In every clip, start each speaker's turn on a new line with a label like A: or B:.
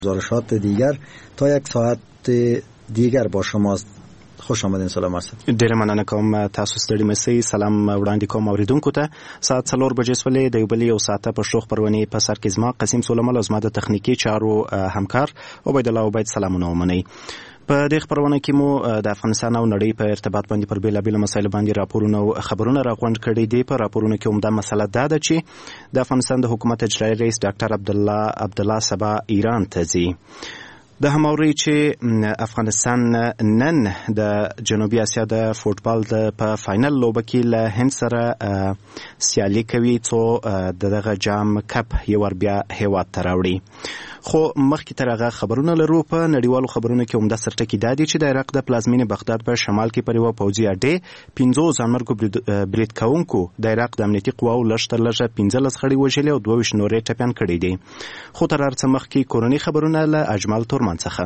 A: گزارشات دیگر تا یک ساعت دیگر با شماست. خوش آمدین. سلام است.
B: ډیره مننه کوم. تاسو ستړي مسئ. سلام وړاندې کوم اوریدونکو ته. ساعت 4 بجې سولې د یو بل یو ساعته په شروع خبرونه په سر کې زما قسیم سولمل او زما د تخنیکی چارو همکار عبید الله عبید سلامونه ومنئ. په دې خبرونه کې مو د افغانستان او نړۍ په ارتباط باندې پر بیلابیلو مسایلو باندې راپورونه او خبرونه راغونډ کړي دي. په راپورونو کې عمده مسله دا ده چې د افغانستان د حکومت اجرایي رئیس ډاکټر عبدالله سبا ایران ته ځي. د هماوري چې افغانستان نن د جنوبي اسیا د فوټبال په فاینل لوبه کې له هند سره سیالي کوي څو دغه جام کپ یو ور بیا هیواد ته راوړي. خو مخکې تر هغه خبرونه لرو. په نړیوالو خبرونو کې عمده سرټکی دا دی چې د عراق د پلازمینې بغداد په شمال کې پر یوه پوځي اډې 15 ځانمرګو برید کوونکو د عراق د امنیتي قواو لږ تر لږه 15 خړې وژلې او 22 نورې ټپیان کړي دي. خو تر هر څه مخکې کورني خبرونه له اجمل تورمان څخه.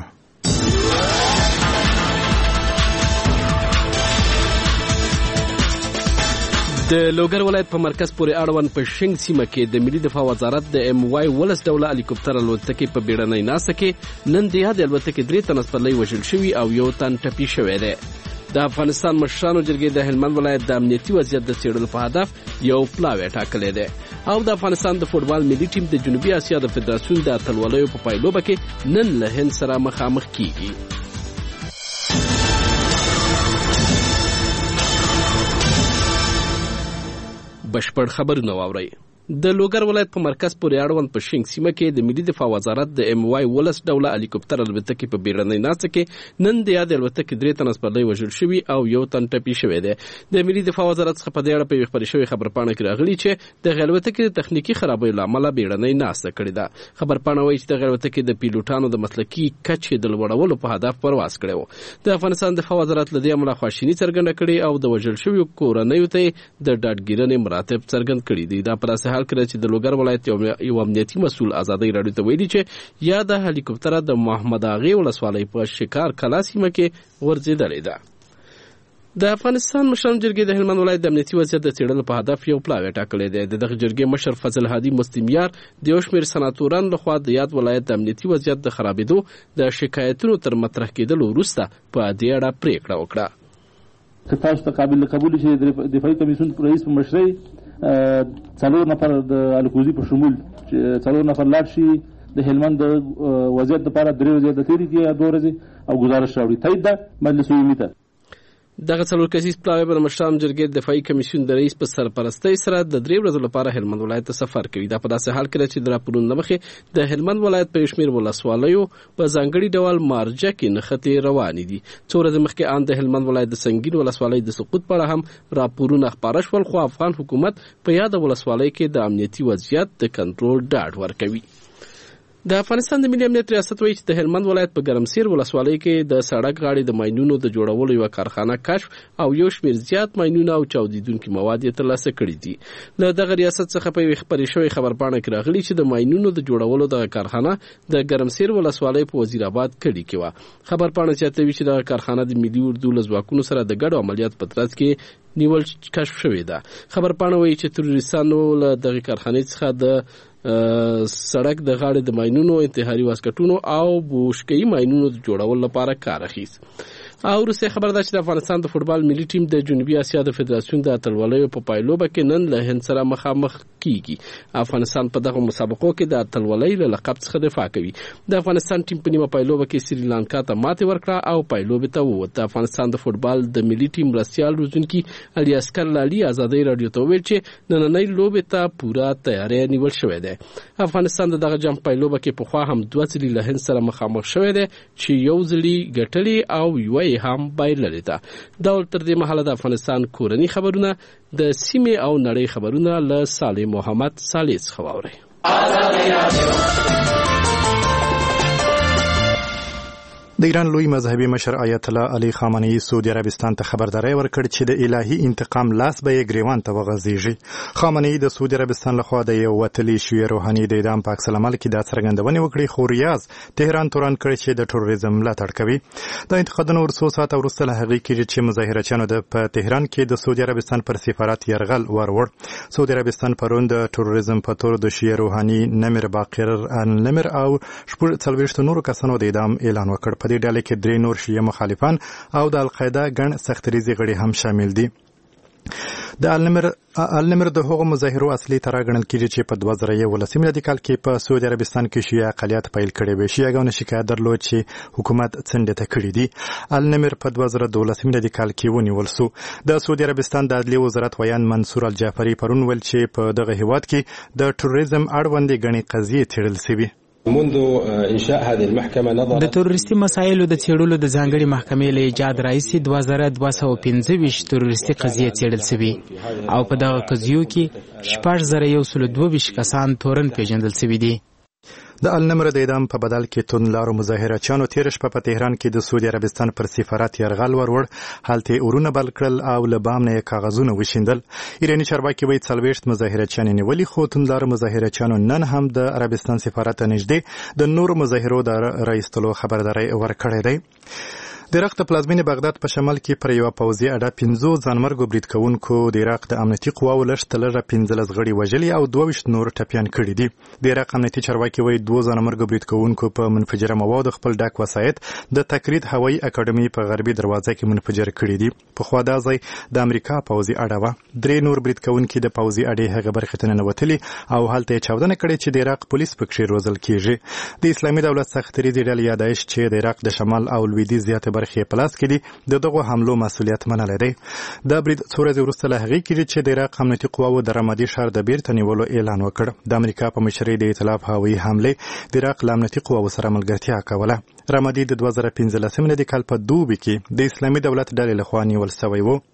C: د لوګر ولایت په مرکز پورې اړوند په شنګ سیمه کې د ملي دفاع وزارت د MY ولس ډوله هلیکوپټر الوتکې په بیړنۍ ناسته کې نن د یاد الوتکې 3 تن سپرلۍ وژل شوي او یو تن ټپي شوی دی. د افغانستان مشرانو جرګې د هلمند ولایت د امنیتي وضعیت د څېړلو په هدف یو پلاوی ټاکلی دی او د افغانستان د فوټبال ملي ټیم د جنوبي اسیا د فدراسیون د اتلولیو په پایلوبه کې نن له هند سره مخامخ کیږي. بشپړ خبرونه واورئ. د لوګر ولایت په مرکز پورې اړوند په شنګ سیمه کې د ملي دفاع وزارت د MY ولس ډوله هلیکوپټر الوتکې په بیړنۍ ناسته کې نن د یاد الوتکې 3 تن سپرلۍ وژل شوي او یو تن ټپي شوی دی. د ملي دفاع وزارت څخه په دې اړه په یوه خبري شوې خبرپاڼه کې راغلي چې د الوتکې د تخنیکي خرابیو له امله بیړنۍ ناسته کړې ده. خبرپاڼه وایي چې د الوتکې د پیلوټانو د مسلکي کچې د لوړولو په هدف پرواز کړی و. د افغانستان دفاع وزارت له دې امله خواشیني څرګنده کړې او د وژل شویو کورنیو ته د ډاډګیرنې مراتب څرګند کړي دي. دا په داسې حال کې چې د لوګر ولایت یو امنیتي مسؤل ازادۍ راډیو ته ویلي چې یا د هلیکوپټر د محمد اغې ولسوالۍ په شکار کلا سیمه کې ورځېدلې ده. د افغانستان مشرانو جرګې د هلمند ولایت د امنیتي وضعیت د څېړلو په هدف یو پلاوی ټاکلی دی. د دغه جرګې مشر فضل هادي مستمیار د یو شمېر سناتورانو لخوا د یاد ولایت د امنیتي وضعیت د خرابېدو د شکایتونو تر مطرح کېدلو وروسته په دې اړه پرېکړه وکړه.
D: که تاسو ته قابل قبول شي د دفاعي کمیسیون رئیس په مشرۍ 4 نفر د الکوزي په شمول 4 نفر لاړ شي د هلمند د وضعیت لپاره 3 ورځې د تیرې کې 2 ورځې او گزارش راوړي. تایید ده مجلس عمومي ته.
C: دغه 4 کسیز پلاوی به د مشرانو جرګې د دفاعي کمیسیون د رئیس په سرپرستۍ سره د 3 ورځو لپاره هلمند ولایت ته سفر کوي. دا په داسې حال کې چې د راپورونو له مخې د هلمند ولایت په یو شمېر ولسوالیو په ځانګړي ډول مارجه کې نښتې روانې دي. څو ورځې مخکې ان د هلمند ولایت د سنګین ولسوالۍ د سقوط په اړه هم راپورونه خپاره شول، خو افغان حکومت په یاده ولسوالۍ کې د امنیتي وضعیت د کنټرول ډاډ ورکوي. د افغانستان د ملي امنیت ریاست وایي چې د هلمند ولایت په ګرمسیر ولسوالۍ کې د سړک غاړې د ماینونو د جوړولو یوه کارخانه کشف او یو شمېر زیات ماینونه او چاودیدونکي مواد یې ترلاسه کړي دي. له دغه ریاست څخه په یوې خپرې شوې خبرپاڼه کې راغلي چې د ماینونو د جوړولو دغه کارخانه د ګرمسیر ولسوالۍ په وزیرآباد کلي کې وه. خبرپاڼه زیاتوي چې دغه کارخانه د ملي اردو له ځواکونو سره د ګډو عملیاتو په ترڅ کې نیول کشف شوې ده. خبرپاڼه وایي چې تروریستانو له دغه کارخانې څخه د سړک د غاړې د ماینونو، انتحاري واسکټونو او بوشکه‌ای ماینونو د جوړولو لپاره کار اخیست. او وروسته خبر ده چې د افغانستان د فوټبال ملي ټیم د جنوبي اسیا د فدراسیون د اتلولیو په پایلوبه کې نن له هند سره مخامخ کیږي. افغانستان په دغه مسابقو کې د اتلولۍ له لقب څخه دفاع کوي. د افغانستان ټیم په نیمه پایلوبه کې سریلانکا ته ماتې ورکړه او پایلوبې ته ووت. د افغانستان د فوټبال د ملي ټیم مرستیال روزونکي علي اصغر لالي ازادۍ راډیو ته وویل چې نننۍ لوبې ته پوره تیاری نیول شوی دی. افغانستان د دغه جام پایلوبه کې پخوا هم 2 ځلې له هند سره مخامخ شوی دی چې یو ځلې ګټلې او یوه هم بایللې ده. دا تر دې مهاله د افغانستان کورني خبرونه د سیمې او نړۍ خبرونه له صالح محمد صالح څخه واورئ.
E: د ایران لوی مذهبي مشر آیت الله علي خامنه‌ای سعودي عربستان ته خبرداري ورکړه چې د الهي انتقام لاس به یې ګریوان ته وغځيږي. خامنه‌ای د سعودي عربستان لخوا د یو وتلي شوی روحاني د اعدام په عکس العمل کې د څرګندونې وکړې، خو ریاض تهران تورن کړی چې د تروریزم ملاتړ کوي. د انتقادونو ورڅو ساعت وروسته له هغې کېږي چې مظاهرچیانو په تهران کې د سعودي عربستان پر سفارت یرغل وروړ. سعودي عربستان پرون د تروریزم په تور د شیعه روحاني نمر باقر نمر او 40 نورو کسانو د اعدام اعلان وکړ. په دې ډله کې 3 نور شیعه مخالفان او د القاعده ګڼ سختریزي غړي هم شامل دي. د النمر د هغو مظاهرو اصلي تر غنل کېږي چې په 2011 میلادي کال کې په سعودي عربستان کې شیعه اقلیت پیل کړي وي. شیعهګانو شکایت درلود چې حکومت څنډه ته کړی دي. النمر په 2012 میلادي کال کې ونیول شو. د سعودي عربستان د عدلیې وزارت ویان منصور الجعفري پرون ویل چې په دغه هیواد کې د تروریزم اړوند غني قضیې څېړل شوې.
F: منذ انشاء هذه المحكمه نظرا
G: د تروریستي مسایلو د څېړلو د ځانګړي محکمې له ایجاد راځي 2215 تروریستي قضیې څېړل شوې او په دغه قضیو کې 6122 کسان تورن پیژندل شوي دي.
E: د النمر د اعدام په بدل کې توندلارو مظاهرچیانو تیر شپه په تهران کې د سعودي عربستان پر سفارت یرغل وروړ. هلته اورونه بل کړل او له بام نه کاغذونه وشیندل. ایراني چارواکي وایي 40 مظاهرچیان نیولي، خو توندلارو مظاهرچیانو نن هم د عربستان سفارت نږدې د نورو مظاهرو د رایستلو خبرداري ورکړې ده. د عراق د پلازمینې بغداد په شمال کې پر یوه پوځي اډه 15 ځانمرګو برید کوونکو د عراق د امنیتي قواو لږ تر لږه 15 غړي وژلي او 22 نور ټپیان کړي دي. د عراق امنیتي چارواکي وایي 2 ځانمرګو برید کوونکو په منفجره موادو خپل ډک وسایط د تکرید هوایي اکاډمي په غربي دروازه کې منفجر کړي دي. پخوا دا ځای د امریکا پوځي اډه وه. 3 نور برید کوونکي د پوځي اډې هغه برخې ته ننوتلي او هلته یې چاودنه کړې چې د عراق پولیس پکې روزل کیږي. د اسلامي دولت سختریزي ډلې یا داعش چې د عراق د شمال او لویدیځ زیاتې برخې په لاس کې دي د دغه حملو مسؤلیت منلی دی. دا برید څو ورځې وروسته له هغې کېږي چې د عراق امنیتي قواو د رمادي ښار د بیرته نیولو اعلان وکړ. د امریکا په مشرۍ د ائتلاف هوایي حملې د عراق له امنیتي قواو سره ملګرتیا کوله. رمادي د 2015 میلادي کال په دوبي کې د اسلامي دولت ډلې لخوا نیول شوی و.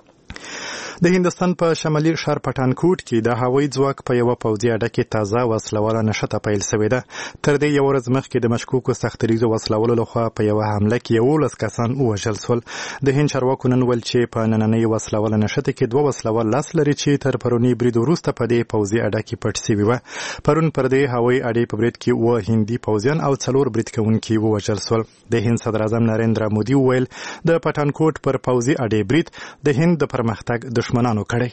E: د هندستان په شمالي ښار پټانکوټ کې د هوایي ځواک په یوه پوځي اډه کې تازه وسلواله نښته پیل شوې ده. تر دې یو ورځ مخکې د مشکوکو سختریزو وسلوالو لخوا په یوه حمله کې 11 کسان ووژل شول. د هند چارواکو نن ویل چې په نننۍ وسلواله نښته کې 2 وسلوال لاس لري چې تر پروني برید وروسته په دې پوځي اډه کې پټ شوي وه. پرون پر دې هوایي اډې په برید کې 2 هندي پوځیان او 4 برید کوونکي ووژل شول. د هند صدر اعظم نریندرا مودي ویل د پټانکوټ پر پوځي اډې برید د هند د پرمختګ دشمنانو کړی.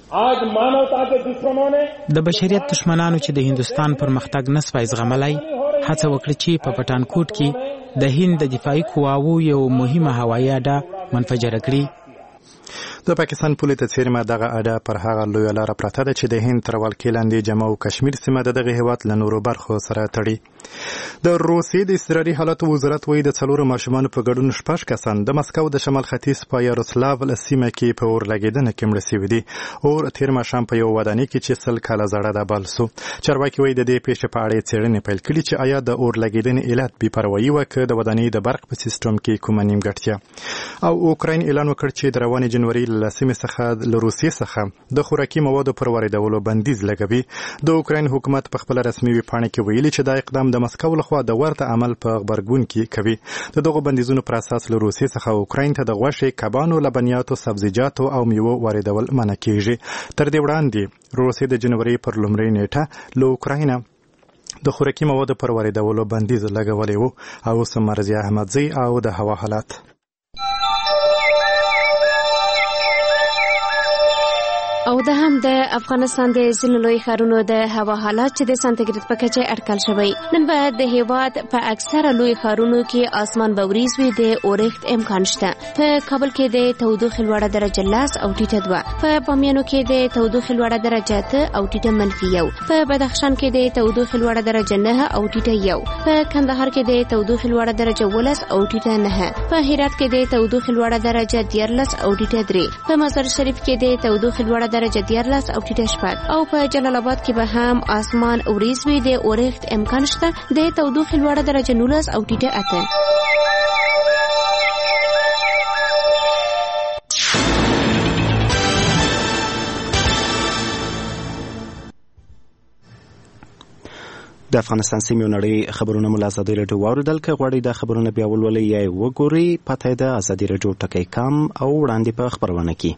G: د بشریت دشمنانو چې د هندستان پرمختګ نسوای زغملای هڅه وکړه چې په پټانکوټ کې د هند د دفاعي قواو یو مهمه هوایي اډه منفجره کړي.
E: د پاکستان پولې ته څیرمه دغه اډه پر هغه لویه لاره پرته ده چې د هند تر ولکې لاندې جمو او کشمیر سیمه د دغه هیواد له نورو برخو سره تړي. د روسیې د اضطراري حالاتو وزارت وایي د 4 ماشومانو په ګډون 6 کسان د مسکو د شمال ختیځ په یاروسلاو سیمه کې په اور لګېدنه کې مړه شوي دي. اور تیر ماښام په یو ودانۍ کې چې 100 کاله زړه ده بل شو. چارواکي وایي د دې پیښې په اړه څېړنې پیل کړي چې آیا د اور لګېدنې علت بې پروایي وه که د ودانۍ د برق په سیستم کې کومه نیمګړتیا. او اوکراین اعلان وکړ چې د روانې جنوري له سیمې څخه له روسیې څخه د خوراکي موادو پر واردولو بندیز لګوي. د اوکراین حکومت په خپل رسمي ویبپاڼه کې ویلي چې دا اقدام د مسکو لخوا د ورته عمل په غبرګون کې کوي. د دغو بندیزونو پر اساس له روسیې څخه اوکراین ته د غوښې، کبانو، لبنیاتو، سبزیجاتو او میوو واردول منع کیږي. تر دې وړاندې روسیې د جنوري پر لومړۍ نیټه له اوکراین د خوراکي موادو پر واردولو بندیز لګولی و. او اوس مرضیه احمدزی او د هوا حالات.
H: او د هم د افغانستان د ځینو لوی ښارونو د هوا حالات چې د سانتیګریډ په کچه اټکل شوی. نن به د هیواد په اکثره لوی ښارونو کې اسمان به وریځ وي، د اورښت امکان شته. په کابل کې د تودوخې لوړه درجه 10 او ټیټه 2، په بامیانو کې د تودوخې لوړه درجه 10 او ټیټه -1، په بدخشان کې د تودوخې لوړه درجه 9 او ټیټه 1، په کندهار کې د تودوخې لوړه درجه 12 او ټیټه 9، په هرات کې د تودوخې لوړه درجه 14 او ټیټه 3، په مزار شریف کې د تودوخې لوړه درجه 14 او ټیټه 6، او په جلال آباد کې به هم اسمان وریځ وي، د اورښت امکان شته، د تودوخې لوړه درجه 19 او ټیټه 8.
B: د افغانستان سیمې نړۍ خبرونه مو له ازادي راډیو واوریدل. که غواړئ دا خبرونه بیا ولولئ یا یې وګورئ، پته یې د ازادي راډیو ټکی کام او وړاندې په خپرونه کې.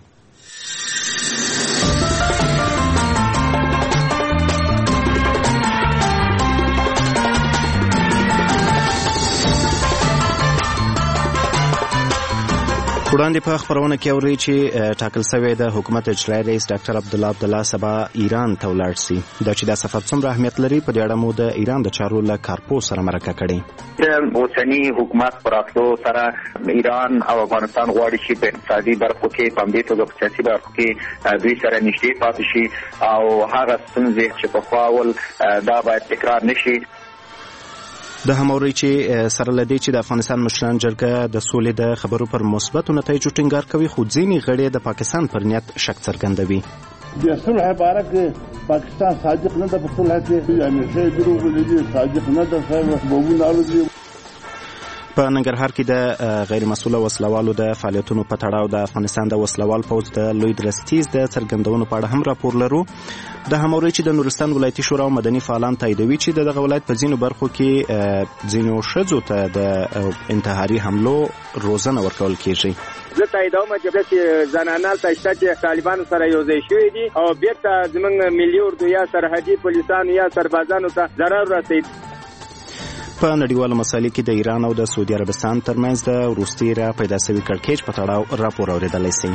B: وړاندې په خبرونه کې اورئ چې ټاکل شوی د حکومت اجرایي رئیس ډاکټر عبدالله سبا ایران ته ولاړ شي. دا چې دا سفر څومره اهمیت لري، په دې اړه مو د ایران د چارو له کارپوه سره مرکه کړې.
I: د اوسني حکومت پر راتلو سره ایران او افغانستان غواړي چې په اقتصادي برخو کې په همدې توګه په سیاسي برخو کې دوی سره نږدې پاتې شي او هغه ستونزې چې پخوا ول دا باید تکرار نشي.
B: د هموري چې سره لدی چې د افغانستان مشران جرګه د سولې د خبرو پر مثبت نتایجو ټینګار کوي، خو ځینې غړي د پاکستان پر نیت شک څرګندوي.
J: د صلح باره کې پاکستان صادق نه ده، په صلح کې همیشه دروغ ویلي، صادق نه ده، سببونه الوزي.
B: په ننګرهار کې د غیر مسؤله وسلوالو د فعالیتونو په تړاو د افغانستان د وسلوال پوځ د لوی درستیز د څرګندونو په اړه هم راپور لرو. د هموري چې د نورستان ولایتي شورا او مدني فعالان تاییدوي چې دغه ولایت په ځینو برخو کې ځینو ښځو ته د انتحاري حملو روزنه ورکول کیږي.
K: زه تاییدوم چې زنانه تشته چې طالبانو سره یوځای شوي دي او بیرته زموږ ملي اردو یا سرحدي پولیسانو یا سربازانو ته ضرر رسید.
B: په نړیواله مسایلو کې د ایران او د سعودي عربستان ترمنځ د وروستي را پیدا شوي کړکېچ په تړاو راپور اورېدلی شي.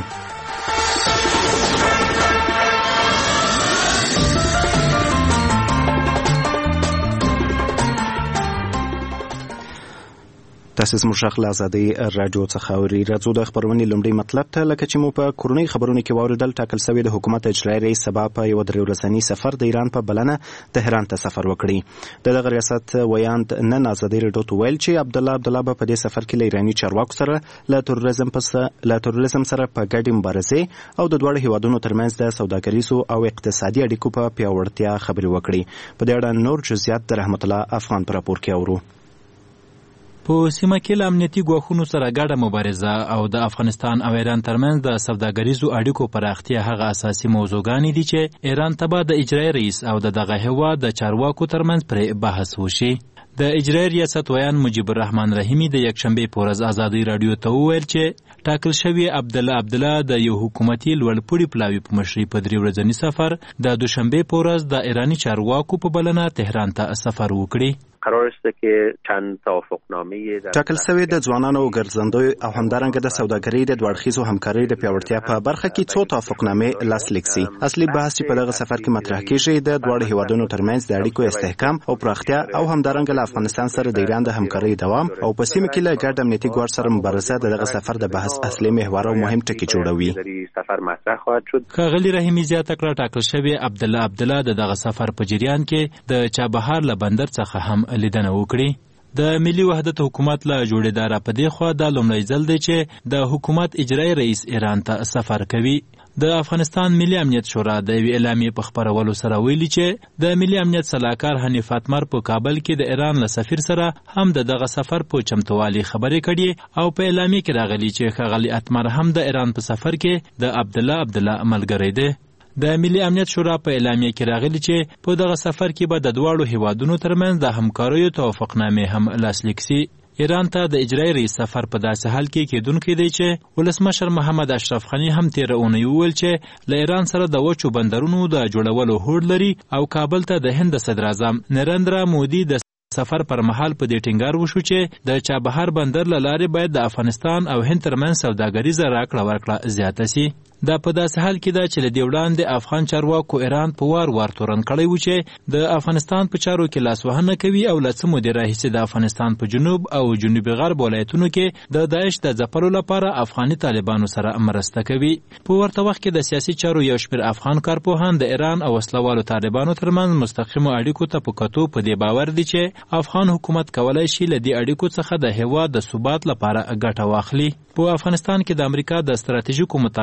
B: تاسو زموږ غږ له ازادي راډیو څخه اورئ. راځو د خبرونې لومړی مطلب ته. لکه چې مو په کورنۍ خبرونو کې واوریدل، ټاکل شوی د حکومت اجرایي رئیس سبا په یو 3 ورځني سفر د ایران په بلنه تهران ته سفر وکړي. دغه ریاست ویاند نن ازادي راډیو ته ویل چې عبدالله به په دې سفر کې له ایراني چارواکو سره له تروریزم سره په ګډه مبارزه او د دوه هیوادونو ترمنځ د سوداګریزو او اقتصادي اړیکو په پیاوړتیا خبرې وکړي. په دې اړه نور جزئیات د رحمت الله افغان پر راپور کې اورو.
L: په سیمه کې له امنیتي ګواښونو سره ګډه مبارزه او د افغانستان او ایران ترمنځ د سوداګریزو اړیکو پراختیا هغه اساسي موضوعګانې دي چې ایران ته به د اجرایي رئیس او دغه هیواد د چارواکو ترمنځ پر بحث وشي. د اجرایي ریاست ویان مجیب الرحمن رحیمی د یکشنبه په ورځ ازادي راډیو ته وویل چې ټاکل شوی عبدالله د یو حکومتي لوړپوړي پلاوي په مشرۍ په 3 ورځني سفر د دوشنبه په ورځ د ایرانی چارواکو په بلنه تهران ته سفر وکړي.
M: قرار است که چند توافقنامه
B: ټاکل شوی د ځوانانو ګرځندوی او همدارنګه د سوداګرۍ د دوړخیزو همکارۍ د پیاوړتیا په برخه کې څو توافقنامې لاسلیک شي. اصلي بحث چې په دغه سفر کې مطرح کیږي د دوه هیوادونو ترمنځ د اړیکو استحکام او پراختیا او همدارنګه له افغانستان سره د ایران د همکارۍ دوام او په سیمه کې له ګډ امنیتي ګواښ سره مبارزه دغه سفر د بحث اصلي محور او مهم ټکی جوړوي.
M: سفر مطرح خواهد شد.
L: ښاغلي رحیمی زیاته کړه ټاکل شوی عبدالله دغه سفر په جریان کې د چابهار له بندر څخه هم لیدنه وکړي. د ملي وحدت حکومت له جوړېداره په دې خوا دا لومړی ځل دی چې د حکومت اجرایي رئیس ایران ته سفر کوي. د افغانستان ملي امنیت شورا د یوې اعلامیې په خپرولو سره ویلي چې د ملي امنیت سلاکار حنیف اتمر په کابل کې د ایران له سفیر سره هم دغه سفر په چمتووالي خبرې کړي او په اعلامیې کې راغلي چې ښاغلي اتمر هم د ایران په سفر کې د عبدالله ملګری دی. د ملي امنیت شورا په اعلامیه کې راغلي چې په دغه سفر کې به د دواړو هیوادونو ترمنځ د همکاریو توافقنامې هم لاسلیک شي. ایران ته د اجرایي رئیس سفر په داسې حال کې کېدونکی دی چې ولسمشر محمد اشرف غني هم تېره اونۍ وویل چې له ایران سره د وچو بندرونو د جوړولو هوډ لري او کابل ته د هند صدر اعظم نریندرا مودي د سفر پر مهال په دې ټینګار وشو چې د چابهار بندر له لارې باید د افغانستان او هند ترمنځ سوداګریزه راکړه ورکړه زیاته شي. دا په داسې حال کې ده چې له دې وړاندې افغان چارواکو ایران په وار تورن کړی و چې د افغانستان په چارو کې لاسوهنه کوي او له څه مودې راهیسې د افغانستان په جنوب او جنوبي غرب ولایتونو کې د داعش د ځپلو لپاره افغاني طالبانو سره مرسته کوي. په ورته وخت کې د سیاسي چارو یو شمېر افغان کارپوهان د ایران او وسلوالو طالبانو ترمنځ مستقیمو اړیکو ته په کتو په دې باور دي چې افغان حکومت کولای شي له دې اړیکو څخه د هیواد د ثبات لپاره ګټه واخلي. په افغانستان کې د امریکا د ستراتیژیکو مطالعاتو د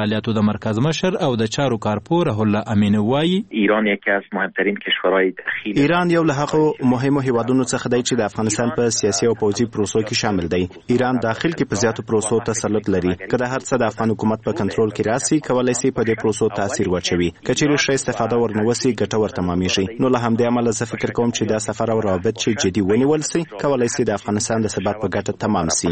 L: مرکز مشر او د چارو کارپو رحول الله امین وایي
I: ایران یکی از مهمترین کشورهای داخلی
B: ایران یو له هغو مهمو هیوادونو څخه دی چې د افغانستان په سیاسي او پوځي پروسو کې شامل دی. ایران داخل کې په زیاتو پروسو تسلط لري. کله هر څه د افغان حکومت په کنټرول کې راسي کولای شي په دې پروسو تاثیر واچوي. کچېرې ښه استفاده ورنوسي ګټور تمامېږي. نو له همدې امله زه فکر کوم چې دا سفر او روابط چې جدي ونیول شي کولای شي د افغانستان د ثبات په ګټه تمام شي.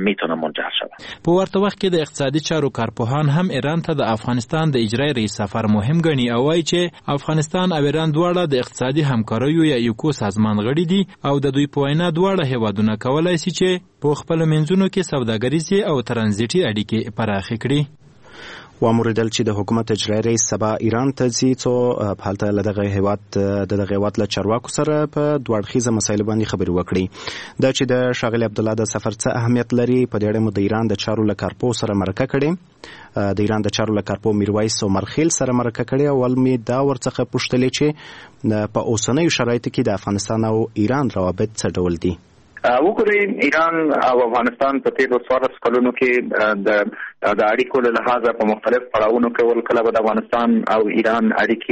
L: په ورته وخت کې د اقتصادي چارو کارپوهان هم ایران ته د افغانستان د اجرایي رئیس سفر مهم ګڼي او وایي چې افغانستان او ایران دواړه د اقتصادي همکاریو یا یوکو سازمان غړي دي او د دوی په وینا دواړه هیوادونه کولای شي چې په خپل منځونو کې سوداګریزي او ترانزیتي اړیکې پراخې کړي.
B: واموریدل چې د حکومت اجرایي رئیس سبا ایران ته ځي څو هلته له دغه هیواد له چارواکو سره په دوه اړخیزه مسایلو باندې خبرې وکړي. دا چې د ښاغلي عبدالله د سفر څه اهمیت لري په دې اړه مو د ایران د چارو له کارپو سره مرکه کړې. د ایران د چارو له کارپو میرویس سومرخیل سره مرکه کړې او ولمې دا ورڅخه پوښتلې چې په اوسنیو شرایطو کې د افغانستان او ایران روابط څه ډول دي.
I: وګورئ ایران او افغانستان په تیرو 14 کلونو کې د اړیکو له لحاظه په مختلف پړاوونو کې کله د افغانستان او ایران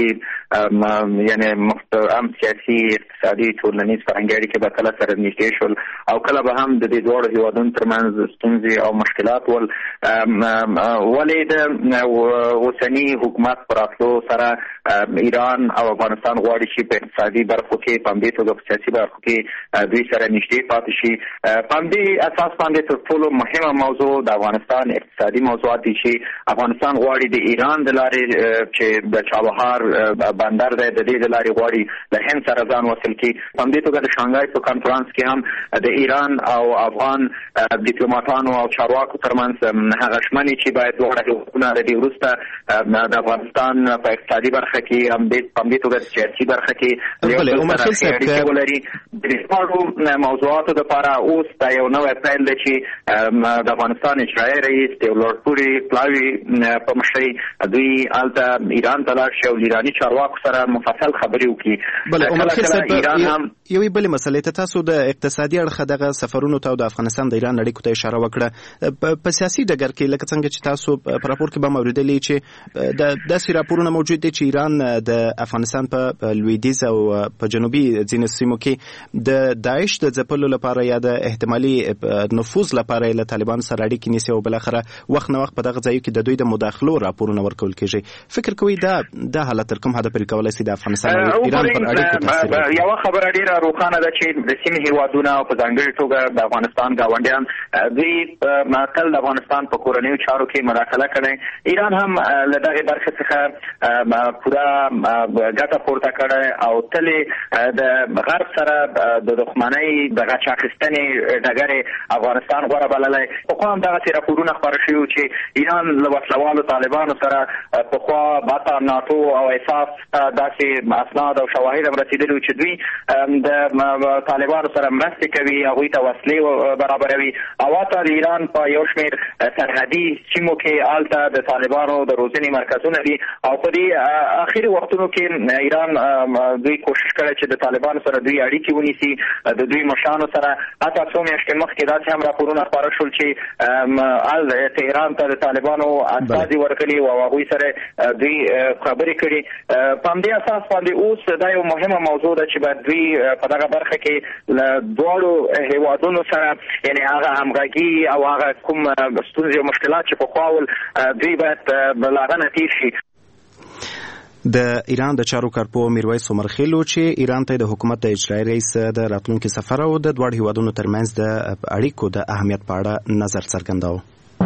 I: اړیکې یعنی هم سیاسي اقتصادي ټولنیز فرهنګي اړیکې به کله سره نږدې شول او کله به هم د دې دواړو هیوادونو ترمنځ ستونزې او مشکلات ول. ولې د اوسني حکومت پر راتلو سره ایران او افغانستان غواړي چې په اقتصادي برخو کې په همدې توګه په سیاسي برخو کې دوی سره نږدې پاتې شي. په همدې اساس باندې تر ټولو مهمه موضوع د افغانستان اقتصادي موضوعات دي چې افغانستان غواړي د ایران د لارې چې د چابهار بندر دی د دې د لارې غواړي د هند سره ځان وصل کړي. په همدې توګه د شانګهای په کنفرانس کې هم د ایران او افغان ډیپلوماټانو او چارواکو ترمنځ هغه ژمنې چې باید دواړه هیوادونه د دې وروسته د افغانستان په اقتصادي برخه کې هم په همدې توګه د سیاسي برخه کې اړیکې ولري. د دې موضوعاتو لپاره اوس دا یو نوی پیل دی چې د افغانستان اجرایي رئیس د لوړپوړي پلاوي په مشرۍ دوی هلته ایران ته لاړ شي او ایراني چارواکو سره مفصل خبرې وکړي.
B: بله عمر خیر صاحب یوې بلې مسلې ته تاسو د اقتصادي اړخه دغه سفرونو ته او د افغانستان د ایران اړیکو ته اشاره وکړه. په سیاسي ډګر کې لکه څنګه چې تاسو په راپور کې به موریدلی چې داسې راپورونه موجود دي چې ایران د افغانستان په لویدیځ او په جنوبي ځینو سیمو کې د داعش د ځپلو لپاره یا د احتمالي نفوذ لپاره له طالبان سره اړیکې نیسي او بالاخره وخت نه وخت په دغه ځایو کې د دوی د مداخلو راپورونه ورکول کېږي. فکر کوئ دا حالت تر کوم حده پورې کولی شي د افغانستان او ایران پر اړیکو تاثیر وکړي؟
I: یوه خبره ډېره روښانه ده چې د سیمې هیوادونه او په ځانګړې توګه د افغانستان ګاونډیان دوی تل د افغانستان په کورنیو چارو کې مداخله کړې. ایران هم له دغې برخې څخه پوره ګټه پورته کړې او تل د غرب سره د دښمنۍ د غچ اخیستنې ډګر افغانستان غوره بللی. پخوا هم دغسې راپورونه خپاره شوي وو چې ایران له وسلوالو طالبانو سره پخوا باتا ناټو او اساف داسې اسناد او شواهد هم رسېدلي وو چې دوی د طالبانو سره مرستې کوي، هغوی ته وسلې برابروي او حتی د ایران په یو شمېر سرحدي سیمو کې هلته د طالبانو د روزنې مرکزونه دي او په دې اخري وختونو کې ایران دوی کوشش کړی چې د طالبانو سره دوی اړیکې ونیسي. د دوی مشرانو سره حتی څو میاشتې مخکې داسې هم راپورونه خپاره شول چې تهران ته د طالبانو استازي ورغلي او هغوی سره دوی خبرې کړي. په همدې اساس باندې اوس دا یو مهمه موضوع ده چې باید دوی په دغه برخه کې له دواړو هیوادونو سره یعنې هغه همغږي او هغه کوم ستونزې او مشکلات چې پخوا ول دوی باید له هغه نه تېر شي.
B: د ایران د چارو کارپو میرویس سومرخیل چې ایران ته د حکومت د اجرایي رئیس د راتلونکي سفر او د دواړو هیوادونو ترمنځ د اړیکو د اهمیت په اړه نظر څرګنداوه.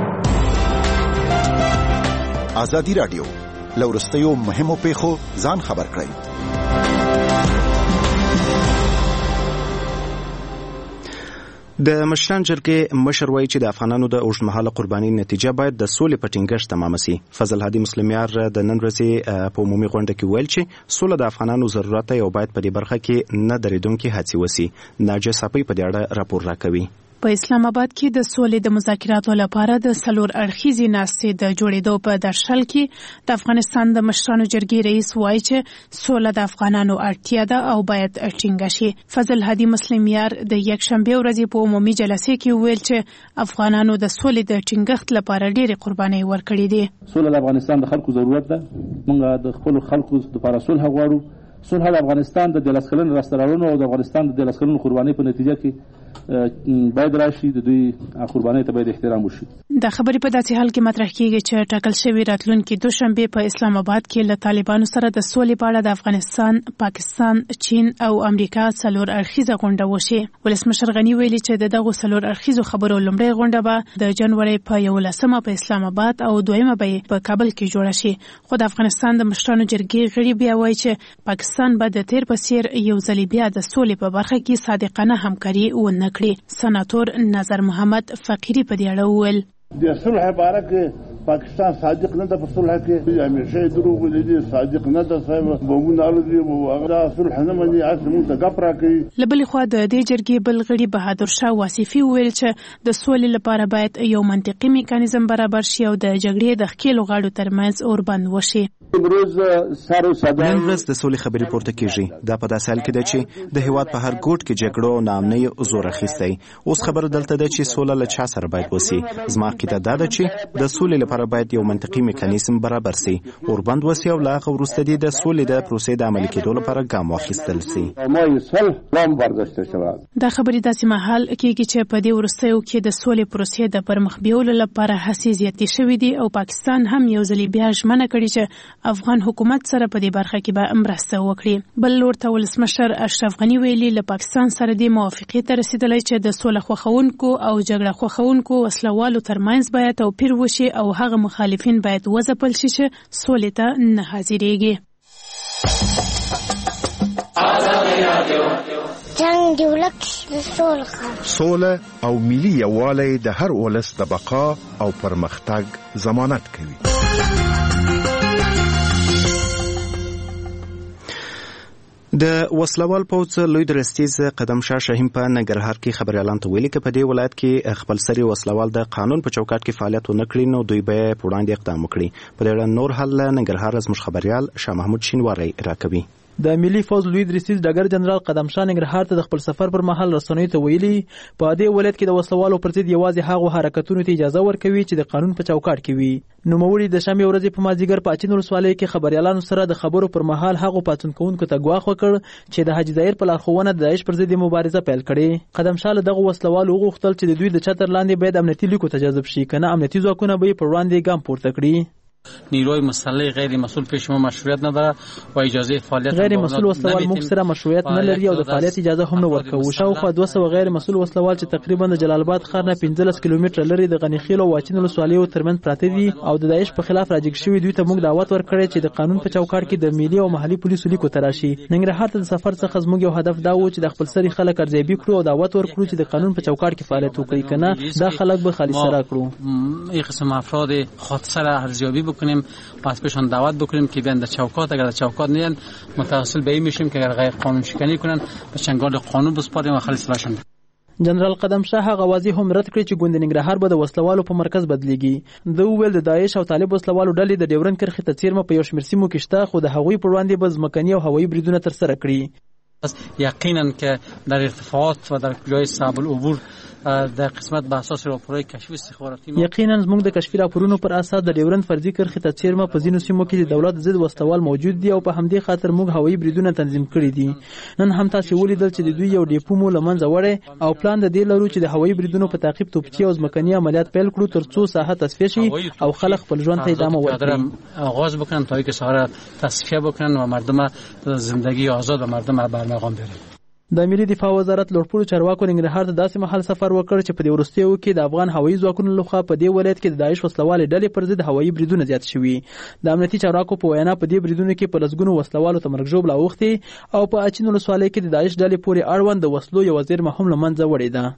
N: ازادي راډیو له وروستیو مهمو پیښو ځان خبر کړئ.
B: د مشران جرګې مشر وایي چې د افغانانو د اوږدمهاله قربانۍ نتیجه باید د سولې په ټینګښت تمامه سي. فضل هادي مسلمیار د نن ورځې په عمومي غونډه کې ویل چې سوله د افغانانو ضرورت دی او باید په دې برخه کې نه درېدونکې هڅې وسي. ناجیه صافی په دې اړه راپور راکوي.
O: په اسلام آباد کې د سولې د مذاکراتو لپاره د 4 اړخیزې ناستې د جوړېدو په درشل کې د افغانستان د مشرانو جرګې رئیس وایي چې سوله د افغانانو اړتیا ده او باید ټینګه شي. فضل هادي مسلم یار د یکشنبه ورځې په عمومي جلسې کې ویل چې افغانانو د سولې د ټینګښت لپاره ډېرې قربانۍ ورکړې دي.
D: سوله د افغانستان د خلکو ضرورت ده. موږ د خپل خلکو لپاره صلح غواړو. صلح د افغانستان د 13 کلن راستراونو او د افغانستان د 13 کلن قربانۍ په نتیجه کې باید راشي. د دوی قربانۍ ته باید احترام وشي.
O: دا خبرې په داسې حال کې مطرح کیږي چې ټاکل شوی راتلونکي دوشنبه په اسلام آباد کې له طالبانو سره د سولې په اړه د افغانستان، پاکستان، چین او امریکا 4 اړخیزه غونډه وشي. ولسمشر غنی ویلي چې دغه 4 اړخیزو خبرو لومړی غونډه به د جنوري په 11مه په اسلام آباد او دویمه به په کابل کې جوړه شي. خو د افغانستان د مشرانو جرګې غړي بیا وایي چې پاکستان به د تیر په څیر یو ځل بیا د سولې په برخه کې صادقانه همکاري ونه کړي. سناتور نظر محمد فقیری په دې اړه وویل
J: د صلح لپاره کې پاکستان صادق نه ده. په صلح کې همیشه دروغ دي، صادق نه ده. صاحب بمونه الوزي او هغه صلح نه مني، اصل موږ ته غپ راکړي.
O: لبل خو د دې جرګې بل غړي بهادر شاه واصفي ویل چې د سولې لپاره باید یو منطقي میکانیزم برابر شي او د جګړې د ښکېلو غاړو ترمنځ اوربند وشي.
B: نن ورځ د سولې خبرې پورته کیږي. دا په داسې حال کې ده چې د هیواد په هر ګوټ کې جګړو او ناامنۍ زور اخیستی. اوس خبره دلته ده چې سوله له چا سره باید وسی. زما عقیده دا ده چې د سولې لپاره باید یو منطقي میکانیزم برابر سي، اوربند وسی او لا وروسته د سولې د پروسې د عملي کېدو لپاره ګام واخیستل سي.
O: دا خبرې داسې مهال کېږي چې په دې وروستیو کې د سولې پروسې د پرمخ بیولو لپاره هڅې زیاتې شوې دي او پاکستان هم یو ځل بیا ژمنه کړې چې افغان حکومت سره په دې برخه کې به مرسته وکړي. بل لور ته ولسمشر اشرف غنی ویلي له پاکستان سره د موافقې ته رسیدلی چې د سوله خوښونکو او جګړه خوښونکو وسلوالو ترمنځ باید توپیر وشي او هغه مخالفین باید وځپل شي چې سولې ته نه حاضرېږي.
P: جنگ دی ولک
N: سوله او ملي یووالی د هر ولس د بقا او پرمختګ ضمانت کوي.
B: د وسلوال پوځ لوی درستیز قدم شاه شاهین په ننګرهار کې خبريالان ته ویلي چې په دې ولایت کې خپل سري وسلوال د قانون په چوکاټ کې فعالیت ونکړي نو دوی به په وړاندې اقدام وکړي. په دې اړه نور حل ننګرهار زموږ خبريال شاه محمود شینواری راکوي.
Q: د ملي فوز لوی درستیز ډګر جنرال قدم شاه ننګرهار ته د خپل سفر پر مهال رسنیو ته ویلي په دې ولایت کې د وسلوالو پر ضد یوازې هغه حرکتونو ته اجازه ورکوي چې د قانون په چوکاټ کې وي. نوموړي د شنبه ورځې په مازیګر په اچین ولسوالۍ کې خبريالانو سره د خبرو پر مهال هغه پاتون کوونکو ته ګواښ وکړ چې د حاجی ظاهر په لارښوونه د داعش پر ضد مبارزه پیل کړي. قدم شاه دغه وسلوالو غوښتل چې د دوی د چتر لاندې باید امنیتي لیکو ته جذب شي، کنه امنیتي ځواکونه به پر وړاندې ګام پورته کړي.
R: نیروی مسلح غیر مسئول پیش ما مشروعیت نداره و اجازه فعالیت
Q: غیر مسئول وسلوال موږ سره مشروعیت نه لري او د فعالیت اجازه هم نه ورکوي. شاوخوا 200 غیر مسئول وسلوال چې تقریبا د جلال آباد ښار نه 15 کیلومتر لري د غنیخیل او واچین ولسوالیو ترمنځ پراته دي او د داعش په خلاف راجګ شوی دوی ته موږ دعوت ورکړی چې د قانون په چوکاټ کې د ملي او محلي پولیسو لیکو تراشي. ننګرهار ته د سفر څخه زموږ یو هدف دا و چې د خپل سري خلک ارزیابي کړو او دعوت ورکړو چې د قانون په چوکاټ کې فعالیت وکړي، کنه دا خلک به خالص سره کړو.
R: این قسم افراد خاطر ارزیابی بکنیم پس بهشون دعوت بکنیم که بیان در چوکات، اگر در چوکات نیان متوسل به این میشیم که اگر غیر قانون شکنی کنن به چنگال قانون بسپاریم و خلاص باشن.
Q: جنرال قدم شاه هغه واضح هم رد کړی چې ګوند ننګرهار به د وسلوالو په مرکز بدلیږي. د ویل د داعش او طالب وسلوالو ډلې د ډیورن کرښې ته څیرمه په یو شمېر سیمو کې شته، خو د هغوی پر وړاندې به ځمکني او هوایي بریدونه ترسره کړي.
R: یقینا که در ارتفاعات و در جای صعب العبور در قسمت به اساس راپورهای کشفی استخباراتی
Q: یقینا زموږ د کشفي راپورونو پر اساس د ډیورن فرضي کرښې ته څیرمه په ځینو سیمو کې د دولت ضد وسلوال موجود دي او په همدې خاطر موږ هوایي بریدونه تنظیم کړي دي. نن هم تاسو ولیدل چې د دوی یو ډیپو مو لمنځه وړي او پلان د دې لرو چې د هوایي بریدونو په تعقیب توپچي او ځمکني عملیات پیل کړو ترڅو ساحه تصفیه شي او خلک خپل ژوند ته ادامه ورکړي.
R: آغاز بکنن تا اینکه ساحه تصفیه بکنن و مردم زندگی آزاد و مردم برمقام برن.
Q: د ملي دفاع وزارت لوړپوړو چارواکو ننګرهار ته داسې مهال سفر وکړ چې په دې وروستیو کې د افغان هوایي ځواکونو لخوا په دې ولایت کې د داعش وسلوالې ډلې پر ضد هوایي بریدونه زیات شوي. د امنیتي چارواکو په وینا په دې بریدونو کې په لسګونو وسلوالو ته مرګ ژوبله اوښتې او په اچین ولسوالۍ کې د داعش ډلې پورې اړوند د وسلو یوه زیرمه هم له منځه وړې ده.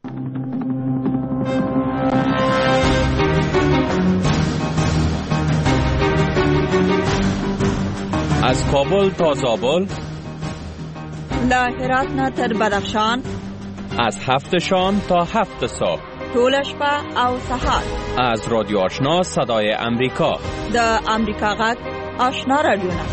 S: از کابل تا زابل،
T: له هرات نه تر بدخشان،
P: از 7 شام تا 7 صبح،
S: طول شپه او سهار.
P: از رادیو آشنا صدای امریکا،
S: د امریکا غږ آشنا رادیوونه.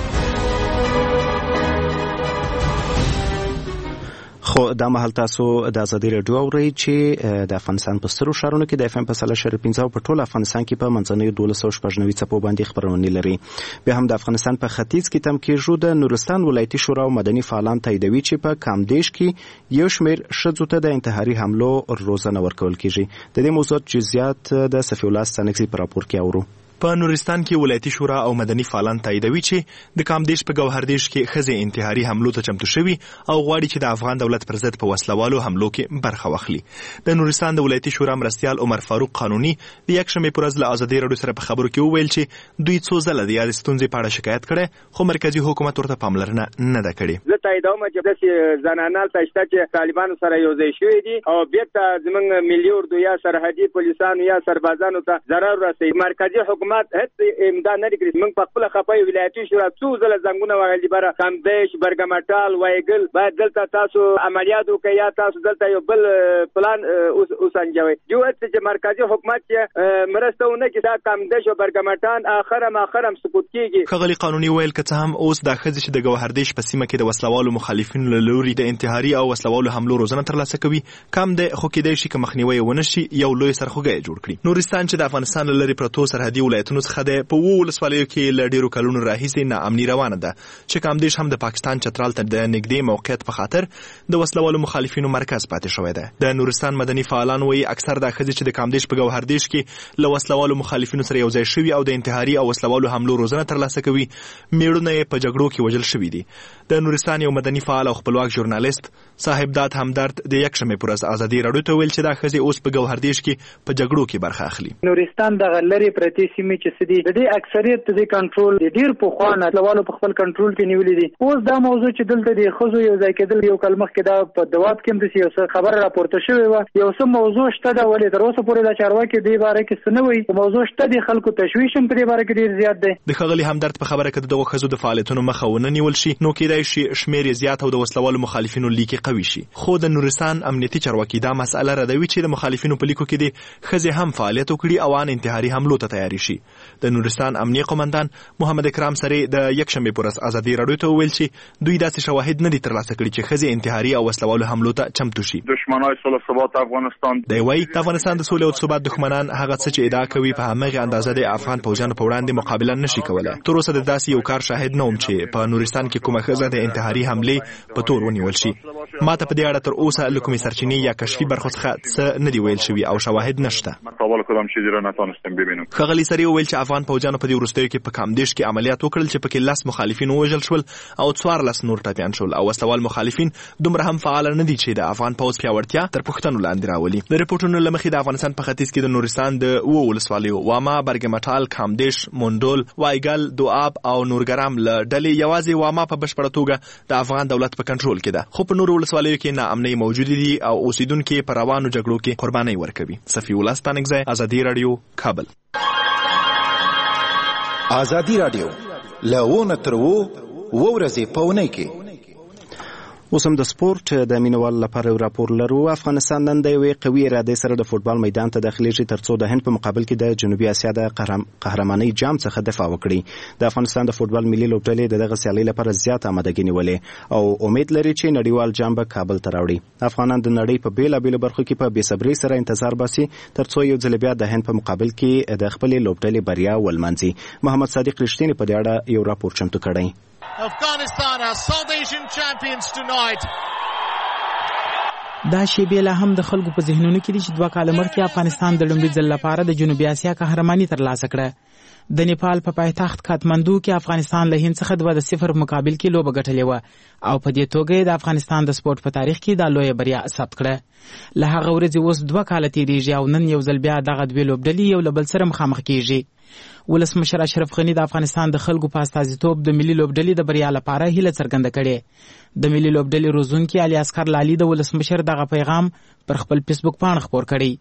B: خو دا مهال تاسو د ازادي رادیو اورئ چې د افغانستان په سترو ښارونو کې د FM په 15 په ټول افغانستان کې په منځنیو 1290 څپو باندې خبرونه لري. بیا هم د افغانستان په ختیځ کې تم کېږو د نورستان ولایتي شورا او مدني فعالان تاییدوي چې په کامدیش کې یو شمېر ښځو ته د انتحاري حملو روزنه ورکول کېږي. د دې موضوع جزئیات د صفي الله ستانکزي په راپور کې اورو.
T: په نورستان کې ولایتي شورا او مدني فعالان تاییدوي چې د کامدیش په ګوهردیش کې ښځې انتحاري حملو ته چمتو شوي او غواړي چې د افغان دولت پر ضد په وسلوالو حملو کې برخه واخلي. د نورستان د ولایتي شورا مرستیال عمر فاروق قانوني د یکشنبې په ورځ له ازادي راډیو سره په خبرو کې وویل چې دوی څو ځله د یادې ستونزې په اړه شکایت کړی خو مرکزي حکومت ورته پاملرنه نه ده کړې.
K: زه تاییدوم چې داسې زنانه هلته شته چې طالبانو سره یوځای شوي دي او بېرته زموږ ملي اردو یا سرحدي پولیسانو یا سربازانو ته ضرر رسوي. مرکزي حکومت هېڅ امداد نه کړی. موږ په خپله خپه یو. ولایتي شورا څو ځله زنګونه وهلي بره کامدیش، برګمټال، وایګل باید دلته تاسو عملیات وکړئ یا تاسو دلته یو بل پلان وسنجوئ. جو چې مرکزي حکومت چې مرسته ونه کړي دا کامدیش او برګمټان اخرم سقوط کیږي.
T: ښاغلي قانوني ویل که څه هم اوس دا ښځې چې د ګوهردیش په سیمه کې د وسلوالو مخالفینو له لوري د انتحاري او وسلوالو حملو روزنه ترلاسه کوي کم دی خو کېدای شي که مخنیوی ونه شي یو لوی سرخوږی جوړ کړي. نورستان چې د افغانستان له لرې پرتو سرحدي ولایتونو څخه دی په ولسوالیو کې له ډېرو کلونو راهیسې ناامني روانه ده چې کامدیش هم د پاکستان چترال ته د نږدې موقعیت په خاطر د وسلوالو مخالفینو مرکز پاتې شوی دی. د نورستان مدني فعالان وایي اکثر دا ښځې چې د کامدیش په ګوهردیش کې له وسلوالو مخالفینو سره یوځای شوي او د انتحاري او وسلوالو حملو روزنه ترلاسه کوي میړونه یې په جګړو کې وژل شوي دي. د نورستان یو مدني فعال او خپلواک ژورنالیست صاحب داد همدرد د یکشنبې په ورځ ازادي راډیو ته ویل چې دا ښځې اوس په ګوهردیش کې په جګړو کې برخه اخلي.
U: نورستان دغه لرې پرتې سیمې چې سدي د دې اکثریت د کنټرول د ډیر په خوانه لوالو په خپل کنټرول کې نیولې دي. اوس دا موضوع چې دلته د خزو یو ځای کېدل یو کلمه کې دا په دواب کې د سیاسي خبر راپورته شوی و یو څه موضوع شته دا ولې تر اوسه پورې دا چارواکي دی باره کې سنوي موضوع شته د خلکو تشویشم په دې باره کې ډیر زیات دی.
T: د ښاغلي همدرد په خبره کې دغه خزو د فعالیتونو مخه ونه نیول شي نو کېدای شي شمیر زیات او د وسلوالو مخالفینو لیکي قوي شي. خو د نورستان امنیتي چارواکي دا مسأله ردوي چې د مخالفینو په لیکو کې دي ښځې هم فعالیت وکړي او ان انتحاري حملو ته تیاری شي. د نورستان امنیه قومندان محمد اکرام سره د یکشنبې په ورځ ازادي راډیو ته ویل چې دوی داسې شواهد نه دي ترلاسه کړي چې ښځې انتحاري او وسلوالو حملو ته چمتو شي.
V: دشمنای صلح ثبات افغانستان
T: دی وایي د افغانستان د صلح او ثبات دښمنان هغه څه چې ادعا کوي په همغه اندازه د افغان پوځیانو په وړاندې مقابله نشي کولای. تر اوسه د داسې یو کار شاهد نه وم چې په نورستان کې کومه ښځه د انتحاري حملې په تور ونیول شي. ماته په دې اړه تر اوسه له کومې سرچینې یا کشفي برخو څخه څه نه دی ویل شوي او شواهد نشته. ښاغلي سري وویل چې افغان پوځیانو په دې وروستیو کې په کامدیش کې عملیات وکړل چې پکې 10 مخالفین ووژل شول او 14 نور ټپیان شول او وسلوال مخالفین دومره هم فعال نه دي چې د افغان پوځ پیاوړتیا تر پوښتنو لاندې راولي. د ریپورتونو له مخې د افغانستان په ختیځ کې د نورستان د ولسوالیو واما، برګمټال، کامدیش، مونډول، وایګل، دواب او نورګرام له ډلې یوازې واما په بشپړه توګه د افغان دولت په کنټرول کې ده خو په نورو ولسوالیو کې ناامنۍ موجودې دي او اوسیدونکو په روانو جګړو کې قرباني ورکوي. صفي الله ستانکزی، ازادي راډیو، کابل.
W: ازادي راډیو لونه تر ورځې پاونې کې
B: اوس هم د سپورت د مینوال لپاره راپور لرو. افغانستان نن د یوې قوي ارادې سره د فوټبال میدان ته داخليږي ترڅو د هند په مقابل کې د جنوبي اسیا د قهرمانۍ جام څخه دفاع وکړي. د افغانستان د فوټبال ملي لوبډلې دغه سیالۍ لپاره زیات آمادګي نیولې او امید لري چې نړیوال جام به کابل ته راوړي. افغانان د نړۍ په بیلابېلو برخو کې په بېصبرۍ سره انتظار باسي ترڅو یو ځل بیا د هند په مقابل کې د خپلې لوبډلې بریا ولمانځي. محمد صادق رښتینی په دې اړه یو راپور چمتو کړی.
X: Afghanistan are South Asian champions tonight.
G: دا شیبې لا هم د خلکو په ذهنونو کې دي چې 2 کال مخکې افغانستان د لومړي ځل لپاره د جنوبي اسیا قهرماني ترلاسه کړه. د نیپال په پایتخت کاتماندو کې افغانستان له هند څخه 2-0 مقابل کې لوبه ګټلې و او په دې توګه د افغانستان د سپورت په تاریخ کې دا لویه بریا ثبت کړه. له هغه ورځې اوس 2 کال تیریږي او نن یو ځل بیا دغه دوه لوبډلې یو له بل سره مخامخ کیږي. ولسمشر اشرف غنی د افغانستان د خلکو په استازیتوب د ملي لوبډلې د بریا لپاره هیله څرګنده کړې. د ملي لوبډلې روزونکي علي اصغر لالي د ولسمشر دغه پیغام پر خپل فیسبوک پاڼه خپور کړی.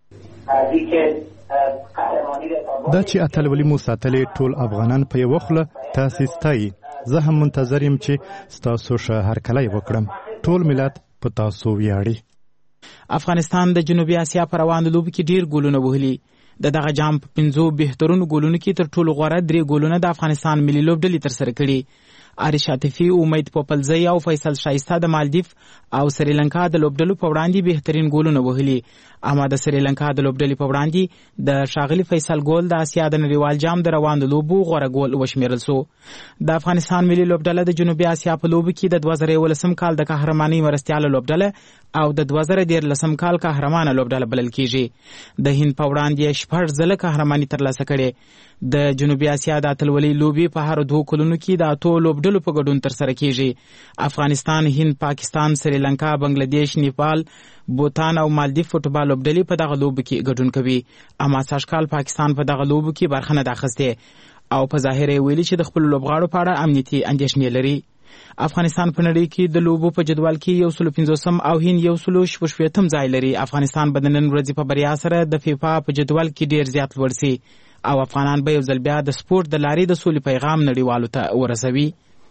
E: دا چې اتلولي مو ساتلې ټول افغانان په یو خله تاسو ستایي. زه هم منتظر یم چې تاسو شه هر کله وکړم. ټول ملت په تاسو ویاړي.
G: افغانستان د جنوبي اسیا په روانو لوبو کې ډیر ګولونه وهلي. دغه جام په 5 بهترونو ګولونو کې تر ټولو غوره 3 ګولونه د افغانستان ملي لوبډلې ترسره کړي. عارش عاطفي، امید پوپلزی او فیصل شایسته د مالدیف او سریلانکا د لوبډلو په وړاندې بهترین ګولونه وهلي. اما د سریلانکا د لوبډلې په وړاندې د ښاغلي فیصل ګول د اسیا د نړیوال جام د روانو لوبو غوره ګول وشمیرل سو. د افغانستان ملي لوبډله د جنوبي اسیا په لوبو کې د 2019 کال د قهرمانۍ مرستیاله لوبډله او د 2013 کال قهرمانه لوبډله بلل کیږي. د هند په وړاندې 6 ځله قهرماني ترلاسه کړې. د جنوبي اسیا د اتلولۍ لوبي په هر 2 کلونو کې د 8 لوبډلو په ګډون ترسره کیږي. افغانستان، هند، پاکستان، سریلانکا، بنگلاديش، نیپال، بوتان او مالدیف فوټبال لوبډلې په دغه لوبو کې ګډون کوي. اما ساشکال پاکستان په دغه لوبو کې برخه نه اخیسته او په ظاهر یې ویلي چې د خپل لوبغاړو په اړه امنیتي اندېښنې لري. افغانستان په نړۍ کې د لوبو په جدول کې 150 او هند 160 ځای لري. افغانستان به د نن ورځې په بریا سره د فیفا په جدول کې ډیر زیات لوړ سي او افغانان به یو ځل بیا د سپورت د لارې د سولې پیغام نړیوالو ته ورسوي.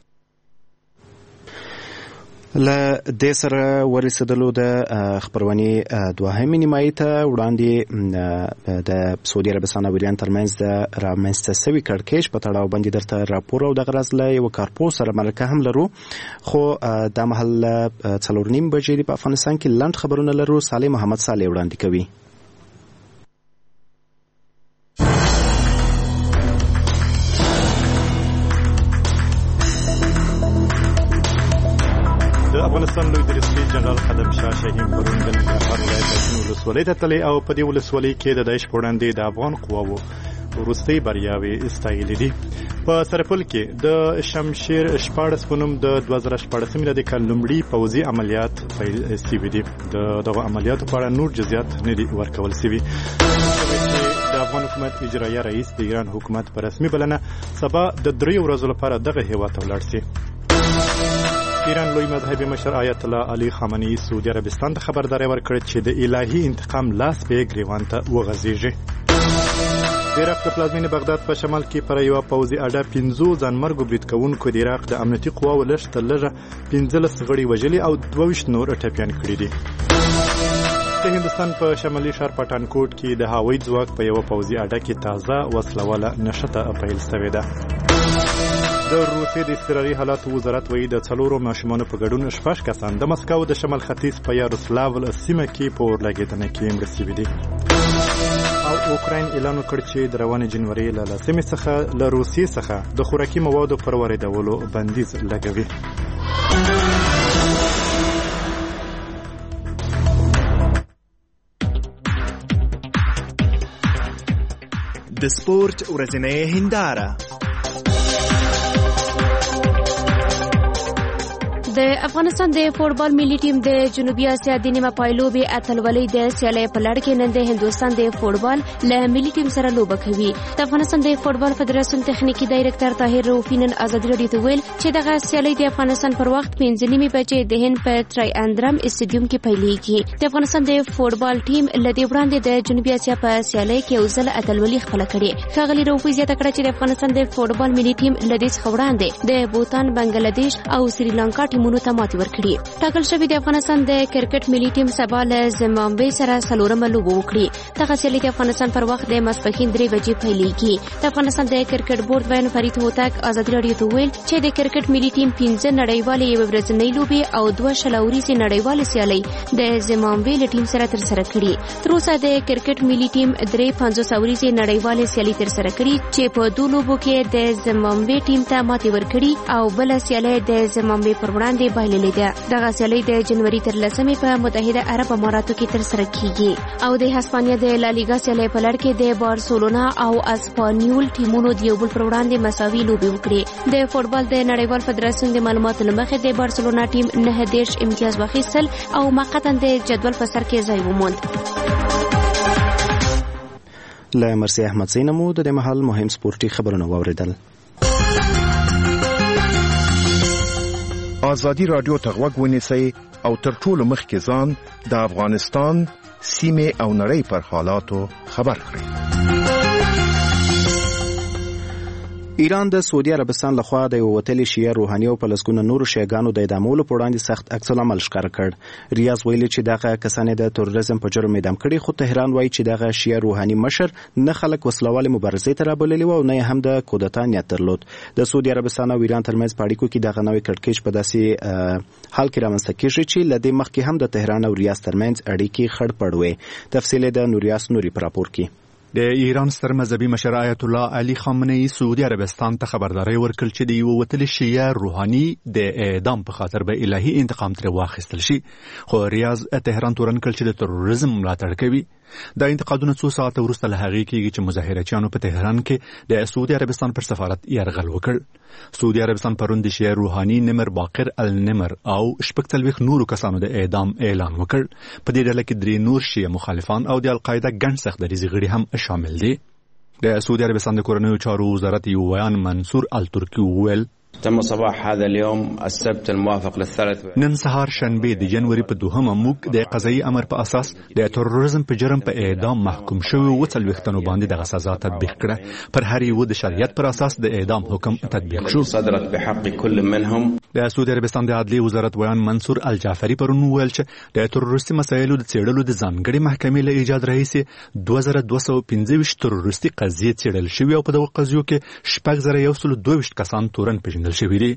B: له دې سره ورسېدلو د خبرونې دوهمې نیمایي ته وړاندې د سعودي عربستان او ایران ترمنځ د رامنځته سوي کړکېچ په تړاو باندې درته راپور او د غرض له یو کارپوه سره مرکه هم لرو. خو دا مهال 4:30 بجې په افغانستان کې لنډ خبرونه لرو. صالح محمد صالح وړاندې کوي.
E: افغانستان لوی رئیس جنرال خدم شاه شاهین پرون د ننګرهار ولایت ولسوالۍ ته تللی او په دې ولسوالۍ کې د داعش په وړاندې د افغان قواوو وروستۍ بریاوې استایلې دي. په سرپل کې د شمشیر 14 په نوم د 2014 میلادي کال لومړي پوځي عملیات پیل شوي دي. دغه عملیاتو په اړه نور جزئیات نه دي ورکول شوي. د افغان حکومت اجرایه رئیس د ایران حکومت په رسمي بلنه سبا د 3 ورځو لپاره دغه هیواد ته ولاړ شي. ایران لوی مذهبي مشر آیت الله علي خامنه‌ای سعودي عربستان ته خبرداري ورکړه چې د الهي انتقام لاس به ګریوان ته وغځيږي. د عراق د پلازمینې بغداد په شمال کې پر یو پوځي اډه 15 ځانمرګو برید کوونکو د عراق د امنیتي قواو لږ تر لږه 15 غړي وژلي او 22 نور ټپيان کړي دي. د هندستان په شمالي ښار پټانکوټ کې د هوایي ځواک په یو پوځي اډه کې تازه وسلواله نشته پیل شوې ده. د روسیې د اضطراري حالاتو وزارت وایي د 4 ماشومانو په ګډون 6 کسان د مسکو د شمال ختیځ په یاروسلاو سیمه کې په اورلګیدنه کې مړه شوي دي. او اوکراین اعلان وکړ چې د روانې جنوري له 10 څخه له روسیې څخه د خوراکي موادو پر واردولو بندیز لګوي.
T: د سپورت ورځنۍ هنداره.
A: د افغانستان د فوټبال ملي ټیم د جنوبي اسیا د نیمه پایلوبي اتلولۍ د سیالۍ په لړ کې نن د هندوستان د فوټبال له ملي ټیم سره لوبه کوي. د افغانستان د فوټبال فدراسیون تخنیکی ډایریکټر طاهر روفي نن ازادي راډیو ته ویل چې دغه سیالۍ د افغانستان پر وخت 5:30 بجې د هند په ټرای اندرم استادیوم کې پیلېږي. د افغانستان د فوټبال ټیم لدی وړاندې د جنوبي اسیا په سیالۍ کې یو ځل اتلولۍ خپل کړي. ښاغلي روفي زیاته کړه چې د افغانستان د فوټبال ملي ټیم لدی څخه وړاندې د بوتان، بنگلاديش او سریلانکا ټیمونو ته ماتې ورکړي. ټاکل شوی د افغانستان د کرکټ ملي ټیم سبا له زیمبابوې سره څلورمه لوبه وکړي. دغه سیالۍ د افغانستان پر وخت د ماسپښین 3 بجې پیلېږي. د افغانستان د کرکټ بورډ وین فرید هوتک ازادي راډیو ته ویل چې د کرکټ ملي ټیم 15 نړیوالې یو ورځنۍ لوبې او 2 شلوريزې نړیوالې سیالۍ د زیمبابوې له ټیم سره ترسره کړي. تر اوسه د کرکټ ملي ټیم 3 ورځې نړیوالې سیالۍ ترسره کړي چې په 2 لوبو کې د زیمبابوې ټیم ته ماتې ورکړي او بل سیالۍ د زیمبابوې پر وړاندې بایللې ده. دغه سیالۍ د جنوري تر 10 په متحده عرب اماراتو کې ترسره کیږي. او د هسپانیا د لالیګا سیالۍ په لړ کې د بارسلونا او اسپانیول ټیمونو د یو بل پر وړاندې مساوي لوبې وکړې. د فوټبال د نړیوال فدراسیون د معلوماتو له مخې د بارسلونا ټیم 9 امتیاز واخیستل او موقتا د جدول په سر کې ځای وموند.
B: له مرسي احمد زینمو د محل مهم سپورتي خبرونه واوریدل.
N: ازادي رادیو ته غوږ ونیسئ او تر ټولو مخکې ځان د افغانستان سیمې او نړۍ پر حالاتو خبر کړئ.
B: ایران د سعودي عربستان لخوا د وتلي شیعه روحاني او پلسګونه نورو شیعاګانو د اعدامولو په وړاندې سخت عکس العمل ښکاره کړ. ریاض ویلي چې دغه کسان د تروریزم په جرم اعدام کړي، خو تهران وایي چې دغه شیعه روحاني مشر نه خلک وسلوالې مبارزې ته رابللي و او نه هم د کودتا نیت درلود. د سعودي عربستان او ایران ترمنځ په اړیکو کې دغه نوې کړکېچ په داسې حال کې رامنځته کېږي چې له دې مخکې هم د تهران او ریاض ترمنځ اړیکې خړ پړ وې. تفصیل د نوریاس نوري په راپور کې.
E: د ایران ستر مذهبي مشر آیت الله علي خامنه‌ای سعودي عربستان ته خبرداري ورکړ چې د یو وتلي شیعه روحاني د اعدام په خاطر به الهي انتقام تر واخیستل شي، خو ریاض تهران تورن کړ چې د تروریزم ملاتړ کوي. دا انتقادونه څو ساعته وروسته له هغې کېږي چې مظاهرچیانو په تهران کې د سعودي عربستان پر سفارت یرغل وکړ. سعودي عربستان پرون د شیعه روحاني نمر باقر النمر او 46 نورو کسانو د اعدام اعلان وکړ. په دې ډله کې 3 نور شیعه مخالفان او د القاعده ګڼ سخت دریځ غړي هم شامل دي. د سعودي عربستان د کورنیو چارو وزارت یو بیان منصور الترکی وویل
C: تم صباح هذا اليوم السبت الموافق للثالث
E: نن سهار شنبه د جنوري په 2 موږ د قضایي امر په اساس د تروریزم په جرم په اعدام محکوم شوی و 40 تنو باندې د سزا تطبیق کړه. پر هر یو د شریعت پر اساس د اعدام حکم تطبیق شو.
C: صدرت بحق كل منهم.
E: د سعودي عربستان د عدلي وزارت بیان منصور الجعفری پرون ویل چې د تروریستي مسایلو د څېړلو د ځانګړي محکمې له ایجاد راهیسې 2215 تروریستي قضیې څېړل شوې او په دغه قضیو کې 6122 کسان تورن پیژندل شوي دي.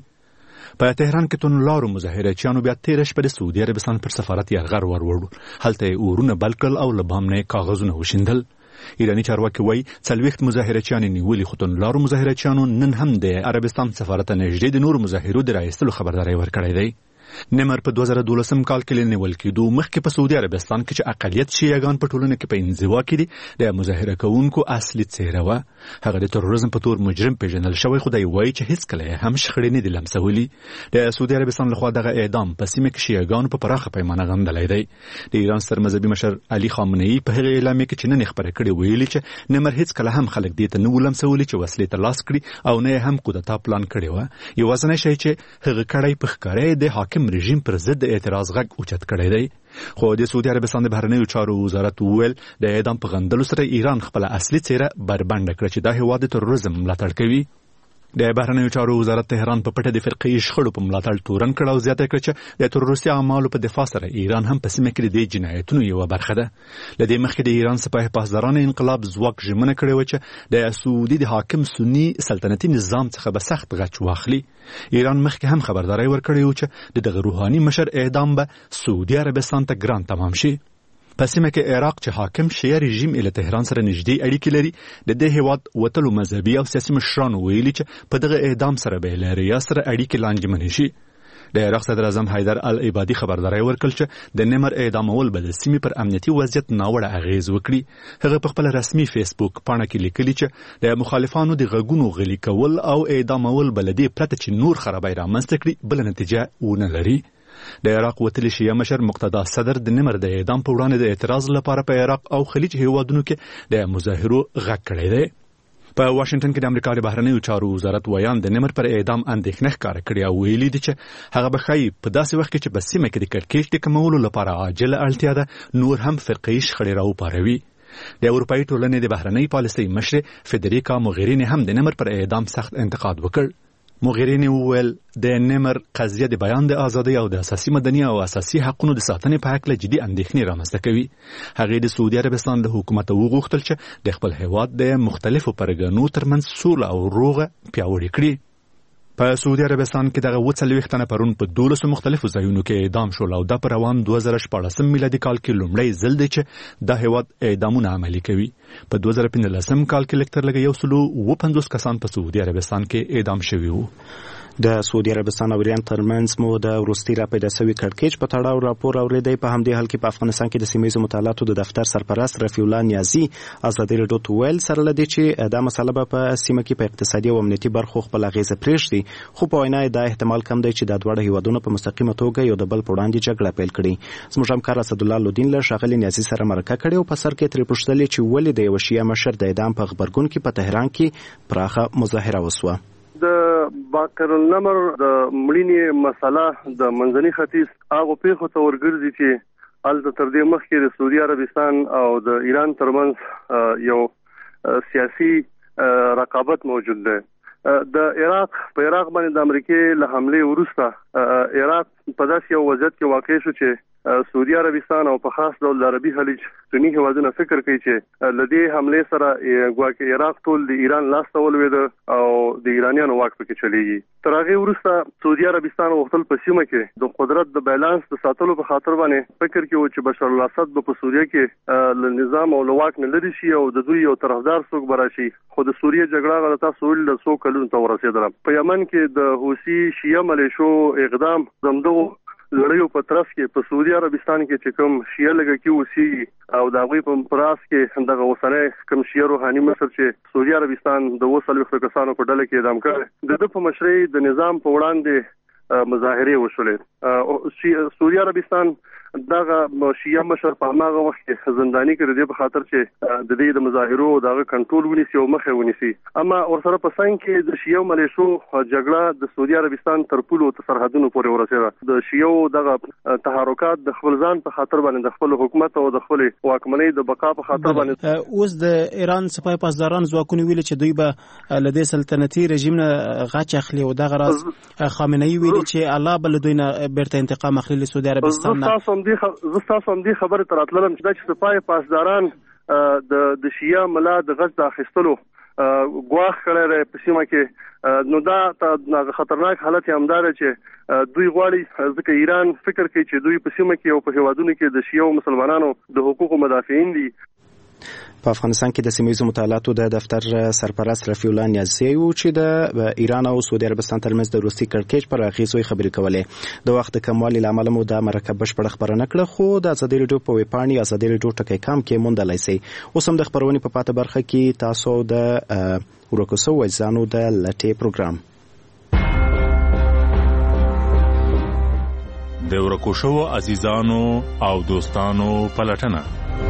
E: په تهران کې تونلارو مظاهرچیانو بیا تیر شپه د سعودي عربستان پر سفارت یرغل ورور. هلته اورونه بل کړل او له بام نه کاغذونه وشیندل. ایرانی چارواکي وایي 40 مظاهرچیان نیولي، خو تونلارو مظاهرچیانو نن هم د عربستان سفارت نږدې د نورو مظاهرو د راایستلو خبرداری ورکړی دی. نمر په 2012 کال کې نیول کېدو مخکې په سعودي عربستان کې چې اقلیت شیعاګان په ټولنه کې په انزوا کې دي د مظاهره کوونکو اصلي څېره وه. هغه د تروریزم په تور مجرم پیژندل شوی، خو دی وایي چې هیڅ کله هم شخړې نه دي لمسولي. د سعودي عربستان لخوا دغه اعدام په سیمه کې شیعاګانو په پراخه پیمانه غندلی دی. د ایران ستر مذهبي مشر علي خامنه‌ای په هغه اعلامیه کې چې نن خبره کړې ویلي چې نمر هیڅ کله هم خلک دې ته نه ولمسولي چې وسلې ته لاس کړي او نه هم کودتا پلان کړی و. یوازینی شی چې هغه کړی په ښکاره د حاکم رژیم پر ضد د اعتراض غږ اوچت کړی دی. خو د سعودي عربستان د بهرنیو چارو وزارت وویل د اعدام په غندلو سره ایران خپل اصلي څېره بربنډه کړه چې دا هیواد د تروریزم ملاتړ کوي. د بهرنیو چارو وزارت تهران په پټه د فرقي شخړو په ملاتړ تورن کړ او زیاته کړ چې د تروریستي اعمالو په دفاع سره ایران هم په سیمه کې د جنایتونو یو برخه ده. لدې مخکې د ایران سپاه پاسداران انقلاب ځواک ژمنه کړې و چې د سعودي د حاکم سنی سلطنتي نظام څخه به سخت غچ واخلي. ایران مخکې هم خبرداري ورکړې و چې د روحاني مشر اعدام به سعودي عربستان ته ګران تمام شي. په سیمه کې عراق چې حاکم شیعه رژیم له تهران سره نږدې اړیکې لري، د دې هیواد وتلو مذهبي او سیاسي مشرانو ویلي چې په دغه اعدام سره به له ریاض سره اړیکې لانجمنې شي. د عراق صدر اعظم حیدر العبادي خبرداري ورکړ چې د نمر اعدامول به د سیمې پر امنیتي وضعیت ناوړه اغیز وکړي. هغه په خپل رسمي فیسبوک پاڼه کې لیکلي چې د مخالفانو د غږونو غلي کول او اعدامول بلدي پرته چې نور خرابای رامنځته کړي بل نتیجه ونه لري. د عراق وتلي شیعه مشر مقتدا صدر د نمر د اعدام په وړاندې د اعتراض لپاره په عراق او خلیج هیوادونو کې د مظاهرو غږ کړی دی. په واشنگټن کې د امریکا د بهرنیو چارو وزارت ویان د نمر پر اعدام اندېښنه ښکاره کړې او ویلي دي چې هغه به ښایي په داسې وخت کې چې په سیمه کې د کړکېچ د کمولو لپاره عاجله اړتیا ده نور هم فرقي شخړې راوپاروي. د اروپایي ټولنې د بهرنۍ پالیسۍ مشر فدریکا موغریني هم د نمر پر اعدام سخت انتقاد وکړ. موغریني وویل د نمر قضیه د بیان د ازادۍ او د اساسي مدني او اساسي حقوقو د ساتنې په هکله جدي اندېښنې رامنځته کوي. هغې د سعودي عربستان له حکومت وغوښتل چې د خپل هیواد د مختلفو پرګنو ترمنځ سوله او روغه پیاوړې کړي. په سعودي عربستان کې دغه 40 تنه پرون په 12 مختلفو ځایونو کې اعدام شول او دا په روان 2014 میلادي کال کې لومړی ځل دی چې دا هیواد اعدامونه عملي کوي. په 2015 کال کې لکتر لګي 150 کسان په سعودي عربستان کې اعدام شوي وو.
B: د سعودي عربستان او ایران ترمنځ مو د وروستي را پیدا شوی کړکېچ په تړاو راپور اوریدي. په همدې حال کې په افغانستان کې د سیمه‌ییزو مطالعاتو د دفتر سرپرست رفیع الله نیازي ازادي رادیو ته ویل سره لدی چې دا مسله به په سیمه کې په اقتصادي او امنیتي برخو خپل اغیزه پرېږدي، خو په وینا دا احتمال کم دی چې د دوه هیوادونو په مستقیمه توګه یو د بل په وړاندې جګړه پیل کړي. زموږ همکار اسدالله لودین له ښاغلي نیازي سره مرکه کړې او په سر کې ترې پوښتلې چې ولې د یو شیعه مشر د اعدام په غبرګون کې په تهران کې پراخه مظاهره وسوه.
F: د باقر النمر د مړینې مسله د منځني ختیځ هغه پیښو ته ورګرځي چې هلته تر دې مخکې د سعودي عربستان او د ایران ترمنځ یو سیاسي رقابت موجود دی. د عراق باندې د امریکای له حمله وروسته عراق په داسې یو وضعیت کې واقع شو چې سعودي عربستان او په خاص ډول د عربي خلیج سنی هیوادونه فکر کوي چې لدې حمله سره ګواکې عراق ټول د ایران لاس ته ولوید او د ایرانیانو واک پکې چلیږي تر هغه وروسته سعودي عربستان وختل په سیمه کې د قدرت د بیلانس د ساتلو په خاطر باندې فکر کوي چې بشار الاسد په سوریه کې له نظام او له واک نه لري شي او د دوی یو طرفدار څوک براشي خو د سوریه جګړه غلطه سویل له 100 کلونو ته ورسېدله په یمن کې د حوثي شیعه ملیشو اقدام زموږ لړیو په طرف کې په سعودي عربستان کې چې کوم شیعه لګه کې اوسي او د هغه په پراس کې دغه اوسنۍ کوم شیعه روحاني مصر چې سعودي عربستان د 200 کسانو په ډله کې اعدام کړ د په مشرۍ د نظام په وړاندې مظاهره وشولې سعودي عربستان دغه شیعه مشر په هغه وخت کې زنداني کړی دی په خاطر چې د دې د مظاهرو دغه کنټرول ونیسي او مخه ونیسي اما ورسره په څنګ کې د شیعه ملیشو جګړه د سعودي عربستان تر پولو سرحدونو پورې ورسېده د شیعه دغه تحرکات د خپل ځان په خاطر باندې د خپل حکومت او د خپل واکمنۍ د بقا په خاطر باندې
B: اوس د ایران سپاه پاسداران ځواکونه ویل چې دوی به لدې سلطنتي رژیم نه غاچ اخلي او دغه راز خامنه ای ویل چې الله بل دوی نه بیرته انتقام اخلي له سعودي عربستان نه
F: زستاسو هم دې خبره تراتلم چې د سپاه پاسداران د شیعه ملا د غږ د اخیستلو ګواښ کړی په سیمه کې نو دا خطرناک حالت همدار چې دوی غواړي ځکه ایران فکر کوي چې دوی په سیمه کې او په هیوادونو کې د شیعه او مسلمانانو د حقوقو مدافعین دي
B: په افغانستان کې د سیمه ییزو مطالعاتو د دفتر سرپرست رفیع الله نیازی و چې د ایران او سعودي عربستان ترمنځ د روسي کړکېچ پر اغیزو خبرې کولې د وخت کموالي لامل مو د مرکه بشپړ خبرونه کړه خو د ازادي رادیو په ویبپاڼې ازادي رادیو ټکی کام کې موندلای شي اوس هم د خبرونې په پاته برخه کې تاسو د ورکوسو وځانو د لټي پروګرام
H: د ورکوشو عزیزانو او دوستانو پلټنه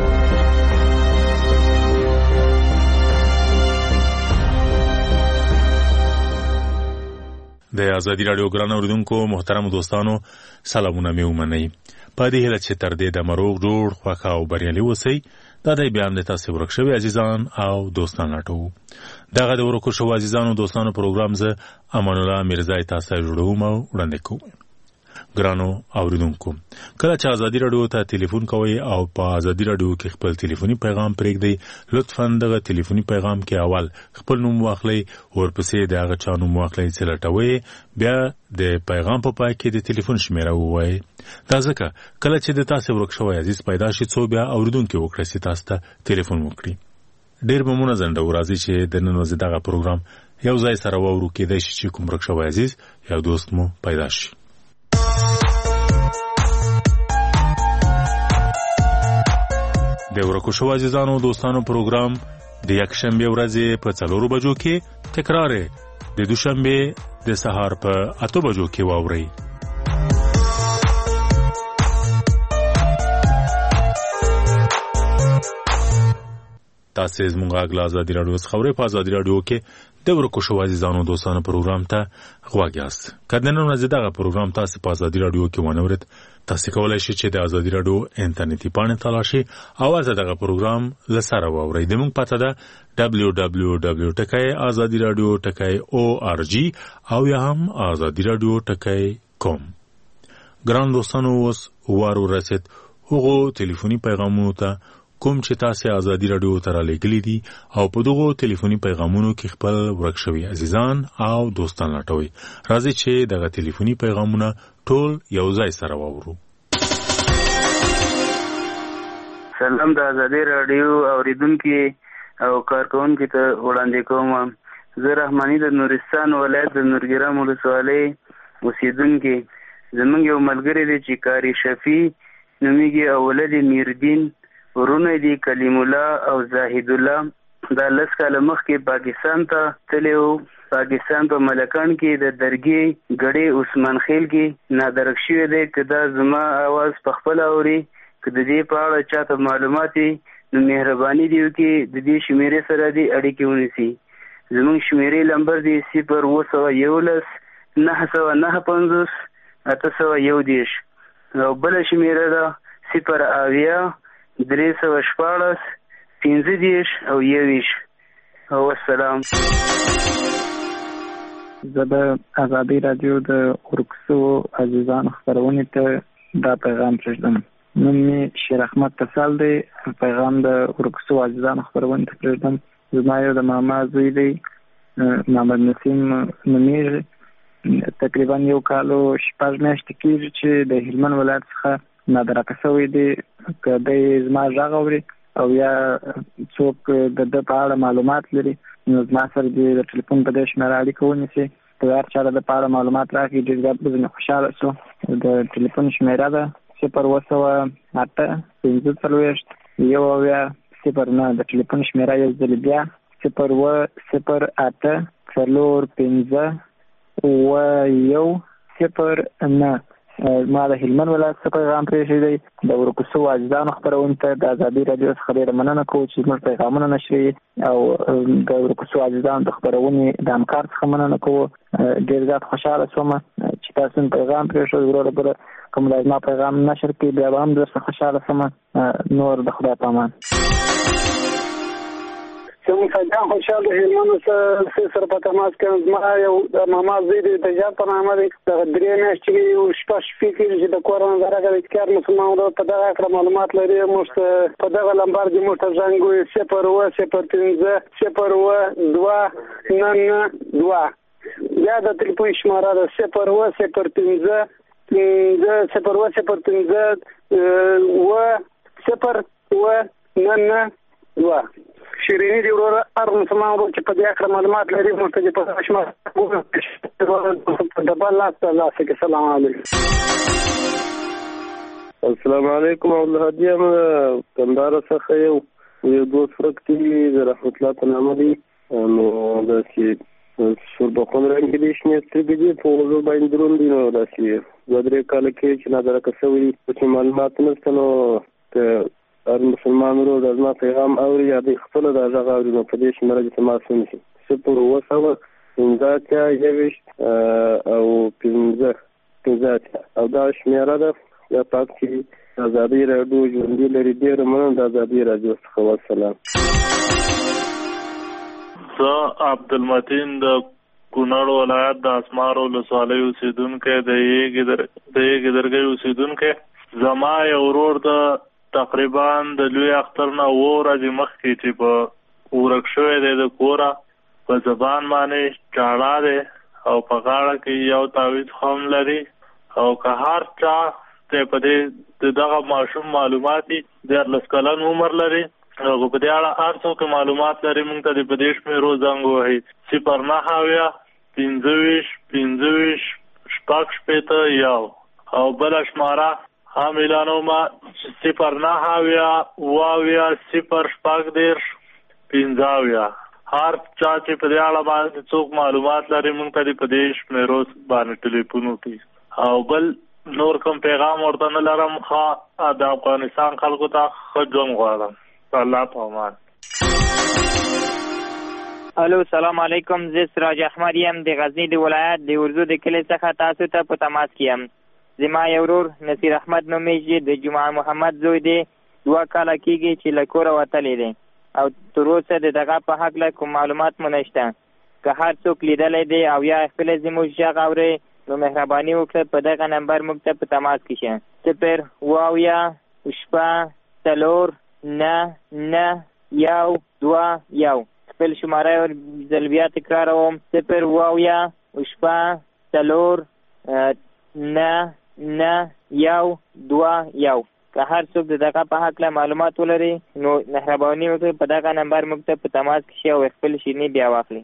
H: د ازادي رادیو ګران اوریدونکو محترم دوستانو سلامونه مې ومنئ په دې هیله چې تر دې د مروغ جوړ خوښ او بریالي اوسئ دا د بیان د تاسو ورک شوی عزیزان او دوستان راټو دغه د ورکو شو عزیزانو دوستانو پروګرام زه امان الله میرزای تاسو جوړوم او وړاندې کوم ګرانو اوریدونکو کله چې ازادي رادیو ته ټلیفون کوئ او په ازادي رادیو کې خپل ټلیفوني پیغام پرېږدئ لطفا دغه ټلیفوني پیغام کې اول خپل نوم واخلئ ورپسې د هغه چا نوم واخلئ چې لټوئ بیا د پیغام په پای کې د ټلیفون شمیره ووایئ دا ځکه کله چې د تاسو ورک شوی عزیز پیدا شي څو بیا اوریدونکي وکړي چې تاسو ته ټلیفون وکړي ډېر به مونږ زنده ورازي چې د نن ورځې دغه پروګرام یو ځای سره وورو کېدای شي چې کوم ورک شوی عزیز یا دوست مو پیدا شي د ورکو شو عزیزانو دوستانو پروګرام د یک شنبه ورځې په 4 بجو کې تکرار د دوشنبه د سهار په 8 بجو کې واوري تاسو زموږ غلا ازادي رادیو خبرې په ازادي رادیو کې د ورکو شو عزیزانو دوستانو پروګرام ته غواړئ یاست کله نن ورځ دغه پروګرام تاسو په ازادي رادیو کې ونورید تاسو کولای شئ چې د ازادي رادیو انټرنیټي پاڼه تلاشي او دغه پروګرام لسره واورئ د موږ پته ده www.azadiradio.org او یا هم azadiradio.com ګران دوستانو اوس وارو رسید هغه ټلیفوني پیغامونو ته کوم چې تاسو ازادي رادیو ته را لګلی دي او په دغه ټلیفوني پیغامونو کې خپل ورک شوی عزیزان او دوستان لټوي راځي چې دغه ټلیفوني پیغامونه ټول یو ځای سره واورو
I: سلام د ازادي رادیو اوریدونکو او کارکونکو ته وړاندې کوم زه رحماني د نورستان ولایت د نورګرام ولسوالۍ اوسیدونکو زمونږ یو ملګری دی چې کاری شفی نومیږي او ولدي میردین ورونه دي کلیم الله او زاهد الله دا لس کاله مخکې پاکستان ته تلو پاکستان په ملکان کې د درګي غړي عثمان خیل کې نادرک شوی دی کدا زما आवाज په خپل اوري کدا دې په اړه چاته معلومات نو مهرباني دی کې د دې شمیرې سره دی اړیکې ونیسي زموږ شمیرې نمبر دی 011 995 801 او بل شمیره ده 0 314 15 او 21 او السلام
U: زه د ازادي رادیو د ورکسو عزیزانو خبرونه ته دا پیغام پرېږدم. نوم مې شیر احمد تسال دی. پیغام د ورکسو عزیزانو خبرونه ته پرېږدم. زما یو د ماما زوی دی، محمد نسیم نومیږي. تقریبا 1 کال او 6 میاشتې کېږي چې د هلمند ولایت څخه نادرکه شوی دی. که دی زما غږ اوري او یا څوک د ده په اړه معلومات لري نو زما سره د ټلیفون په دې شمېره اړیکه ونیسي. که هر چا د په اړه معلومات راکړي ډېر زیات به زه خوشحاله شو. د ټلیفون شمېره ده 028 45 009. د ټلیفون شمېره یو ځل بیا 008 45 009. ما د هلمند ولایت څخه پیغام پرېښی دی. د ورکسو عزیزانو خپرونې ته د ازادي رادیو څخه ډېره مننه کوو چې زموږ پیغامونه نشروي، او د ورکسو عزیزانو د خپرونې د همکار څخه مننه کوو. ډېر زیات خوشحاله شوم چې تاسو پیغام پرېښود. وروره بله کوم د زما پیغام نشر کړي بیا به هم درڅخه خوشحاله شوم. نور د خدای په امان.
D: زموږ سیدان خوشحال د هلمند سره په تماس کې زما یو د ماما زوی دی تجار په نامه دی. د 3 میاشتې یو شپه شپې کېږي چې د کور نه راغلی کار مسلمان ورور په دغه اړه معلومات لري. موږ ته په دغه لمبر کې موږ ته زنګ وایي 015 092 یا د ټلیفون شماره ده 015 شیرینی دی وروره هر مسلمان ورور چې په دې اړه معلومات لري موږ ته په دغه شماره د بل لاس ته لاسه کې. سلام علیکم.
F: السلام علیکم. عبدالهادي یم کندهار څخه. یو دوست فرق دی د رحمت الله په نامه دی. نو داسې شوربخون رنګ دی شنې سترګې دي په وضو باندې دروند دي. نو داسې 2-3 کاله کې چې نادرکه شوي چې معلومات نشته نو هر مسلمان ورور د زما پیغام اوري یا د خپل د غږ اوري نو په دې شمېره کې تماس ونیسي 015 او 15 او دا شمېره ده. یا پاک چې ازادي رادیو ژوندي لري. ډېره مننه د ازادي رادیو څخه. والسلام.
J: زه عبدالمتین د کونړ ولایت د اسمار ولسوالۍ اوسېدونکی د یېګې درګۍ اوسېدونکی. زما یو ورور د تقریبا د لوی اختر نه 2 ورځې مخکې چې په ورک شوی دی د کوره په زبان باندې چاړه دی او په غاړه کې یو تعویض هم لري. او که هر چا ته په دې دغه ماشوم معلومات دي 14 کلن عمر لري او په دې اړه هر څوک معلومات لري موږ ته د پدې شمېرو زنګ وهي 0 15 او بل شماره هم اعلانوما 0 هر چا چې په دې اړه باندې څوک معلومات لري موږ ته په دې شمېرو باندې ټلیفون وکړي. او بل نور کوم پیغام ورته نه لرم. د افغانستان خلکو ته ښه ژوند غواړم. الله په امان.
L: الو سلام علیکم. زه سراج احمد یم د غزنی د ولایت د ورزو د کلي څخه تاسو ته په تماس کې یم. زما یو ورور نصیر احمد نومیږي. د جمعه محمد زوی دی. 2 کاله کېږي چې له کوره وتلی دی او تر اوسه د دغه په هکله کوم معلومات مو نشته. که هر څوک لیدلی دی او یا خپل زموږ غږ اوري نو مهرباني وکړه په دغه نمبر موږ ته په تماس کې شه. 0 خپل شماره ځل بیا تکراروم 0 که هر څوک دغه په هکله معلومات ولري نو مهرباني وکړئ په دغه نمبر موږ ته په تماس کې شئ او خپل شیریني بیا واخلئ.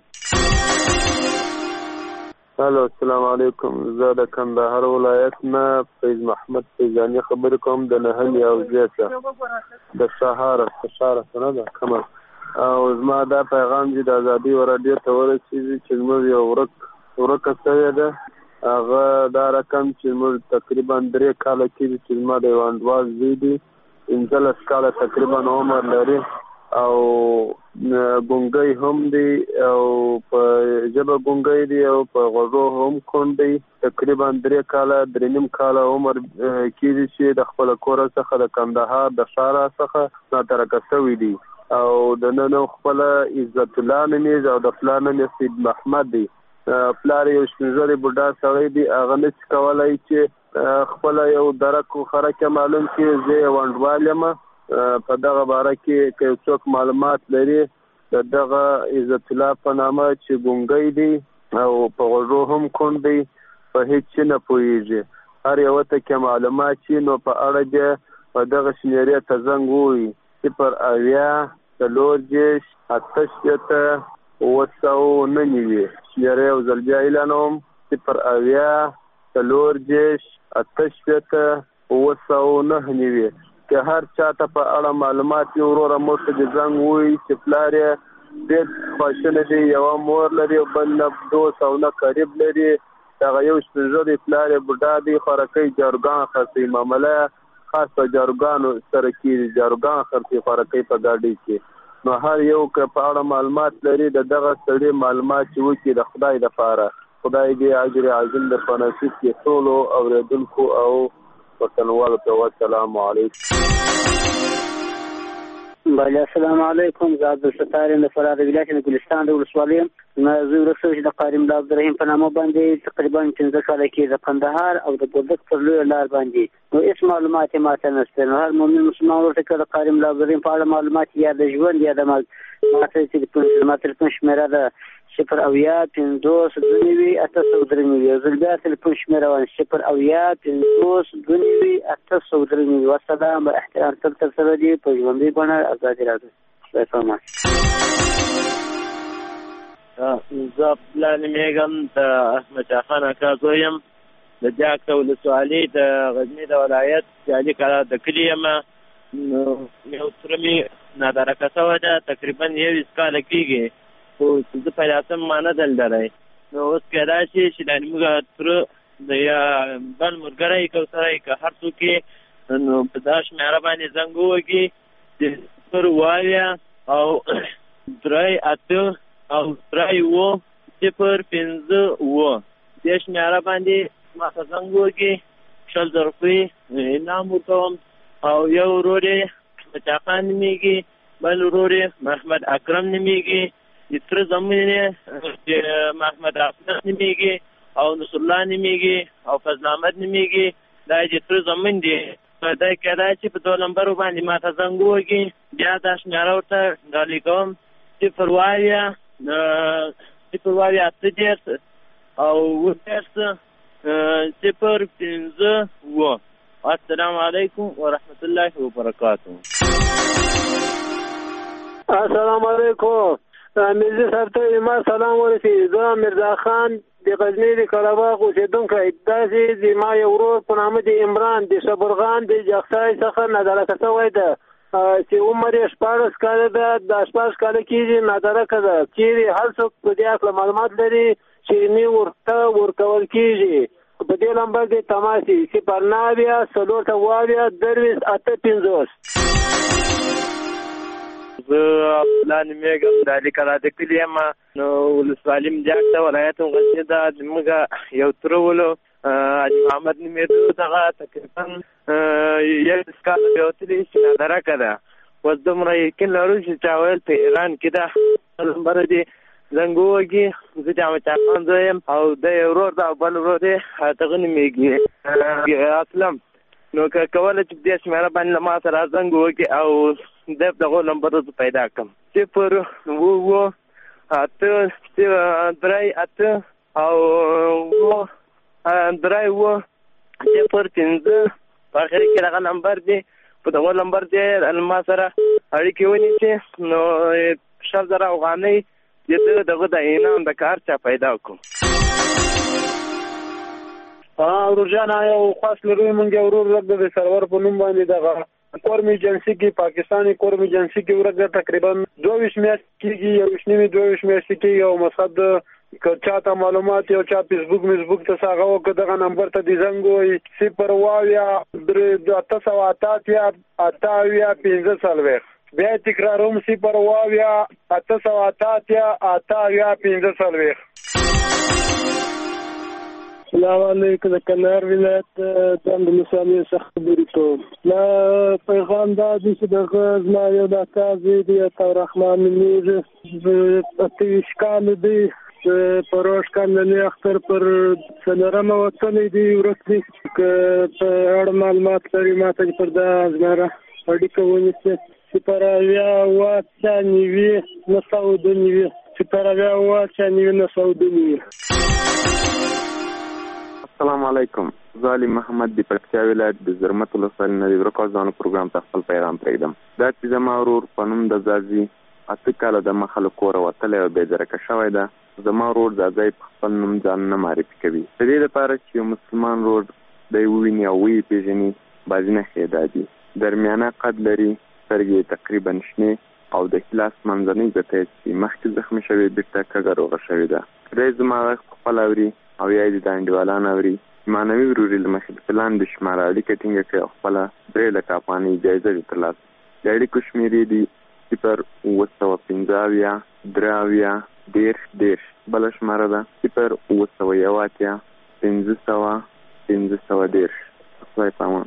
M: الو السلام علیکم. زه د کندهار ولایت نه فیض محمد فیضانی خبرې کوم د نهل او زیاته د شهاره سنه ده کمر. او زما دا پیغام چې د ازادي رادیو ته ورسېږي چې موږ یو ورکه شوې ده. هغه دا رقم چې موږ تقریبا 3 کاله کېږي چې زما د یو انډوال زوی دی 15 کاله تقریبا عمر لري او ګونګی هم دی او په ژبه ګونګی دی او په غوږو هم کوڼ دی. تقریبا 3 کاله 3.5 کاله عمر کېږي چې د خپل کور څخه د کندهار د ښار څخه ناترکه شوی دی. او د نن خپل عزت الله نومیږي او د پلان نوم سید محمد دی. پلار یو شپږوري بوډا سړی دی هغه نشي کولای چې خپل یو درک خره کې معلوم کې زه وندوال یم په دغه باره کې که څوک معلومات لري دغه عزت الله په نامه چې ګونګی دی او په غوږو هم کوڼ دی په هیڅ نه پوهېږي هر یو ته کې معلومات چې نو په اړه دې په دغه شمېرې ته زنګ ووهي 080 999 شمېره یو ځل بیا اعلانوم 080 که هر چاته په اړه معلومات یې وروره موږ ته د زنګ ووهي چې پلار یې ډېر خواشینی دی یوه مور لري بل نه دوست او نه قریب لري دغه یو شپږوري پلار یې بوډا دی خوراکۍ جاروګان خرڅوي معامله خاص په جاروګانو سره کېږي جاروګان خرڅوي خوراکۍ په ګاډۍ کې نو هر یو که په اړه معلومات لري د دغه سړي معلومات چې وکړي د خدای دپاره خدای دې اجر عظیم درته نصیب کړي ټولو اورېدونکو او وطنوالو ته والسلام علیکم.
D: بله السلام علیکم. زه عبدالستار یم د فراه د ولایت د ګلستان د ولسوالۍ یم. زه ورسته چې د قاري ملا عبدالرحیم په نامه باندې تقریبا 15 کاله کې د قندهار او د بولدک پر لویه لار باندې نو هېڅ معلومات یې ماته نشته نو هر مؤمن مسلمان ورته که د قاري ملا عبدالرحیم په اړه معلومات یا د ژوند یا د ما تلیفون شمېره ده 080 یو ځل بیا تلیفون شمېره وایي 080 والسلام به احترام تل سره دي په ژوندۍ بڼه ازادي راځي. خدای پامان.
O: زه عبدالله نومېږم د احمدشاه خان اکا زوی یم د جاک ولسوالۍ د غزني د ولایت سیالي کلا د کلي یم. یو تره مې نادرکه شوی ده تقریبا 21 کاله کېږي خو چې زه پیدا شم ما نه دلدلی نو اوس کیدای شي چې دا زموږ تره د یا بل ملګری که سره که هر څوک نو په دا شمېره باندې زنګ ووهي چې 0 او 3 او 3 0 دې شمېره باندې ما ته زنګ ووهي 100,000 روپۍ انعام ورکوم او یو ورور یې احمدشاه خان نومېږي بل ورور یې محمد اکرم نومېږي د تره زامن یې محمد افضل نومېږي او نصر الله نومېږي او فضل احمد نومېږي دا یې د تره زامن دي دا کیدای چې په 2 نمبرو باندې ما ته زنګ ووهي بیا دا شمېره ورته ډالۍ کوم 0 او 0 السلام علیکم ورحمت الله وبرکاته.
D: السلام علیکم. میرزا صاحب ته ما سلام ورسېږي. زه میرزا خان د غزني د کلاباغ اوسېدونکی داسې د ما یو ورور په نامه د عمران د صبرغان د جغسای څخه نادرکه شوی ده چې عمر یې 14 کاله ده د 14 کاله کېږي نادرکه ده چیرې هر څوک په دې هکله معلومات لري چې نه ورته ورکول کېږي په دې نمبر کې تماس 0
O: زه عبدالله نومېږم د علي کلا د کلي یم نو ولسوالي مجاک ته ولایت غزني ده زموږ یو تره ولو علي محمد نومېده دغه تقریبا 11 کاله بیا وتلي چې نادرکه ده اوس دومره یقین لرو چې چا ویل په ایران کې ده نمبر دې زنګ ووهي زه د احمدشاه خان زوی یم او د یو ورور ده او بل ورور دی هغه نومېږي اسلم نو که کوله چې دې شمېره باندې له ما سره زنګ ووهي او دغه نمبر زه پیدا کړم 0 او 3 0 په اخر کې دغه نمبر دی په دغه نمبر دی ما سره اړیکې ونیسي نو 100,000 افغانۍ دغه د انعام د کار چا پیدا کړو.
D: ورورجان یو خاص لرو مونږ یو ورور رب د سرور په نوم باندې دغه کورم ایجنسی کې پاکستاني کورم ایجنسی کې ورګه تقریبا 22 میاشتې کېږي یو شنیمه 22 میاشتې کې یو مصد که چاته معلومات یو چا فیسبوک ته ساغه وکړه دغه نمبر ته دې زنګ ووهي 0 بیا تکراروم 0 السلام علیکم. د کندهار ولایت د اندلساني څخه خبرې کوم. دا پیغام دا دی چې دغه زما یو د اکا زوی دی عطاالرحمن نومېږي 28 کاله دی پروش کاندنی اختر پر څلورمه وتلی دی ورک دی که په اړه معلومات لري ماته پر دا ازماره اړیکه ونیسي صفر اویا اوه اته نوي نهه سوه دوه نوي صفر اویا اوه اته نوي نهه سوه دوه نوي.
P: السلام علیکم. زه علي محمد د پکتیا ولایت د زرمت ولسوالۍ نه د ورکوځانو پروګرام ته خپل پیغام پرېږدم. دا چې زما ورور په نوم د ځاځي 8 کاله د مخه له کوره وتلی او بېدرکه شوی ده. زما ورور ځاځی په خپل نوم ځان نه معرفي کوي. د دې لپاره چې یو مسلمان ورور دی وویني او ویې پېژني بعضې نښې دا دي: درمیانه قد لري، سترګې تقریبا شنې او د ښي منځنۍ ګوته چې مخکې زخمي شوې بېرته کږه روغه شوې ده. دی زما غږ پخپله اوري او یا یې د انډیوالان اوري. معنوي ورور یې له مخې د پلان د شماره اړیکه ټینګه کړې او خپله 3 لکه افغانۍ جایزه دې ترلاسه. د اړیکو شمېرې دي 0 915 10 بله شماره ده 0 918 510. خدای پامان.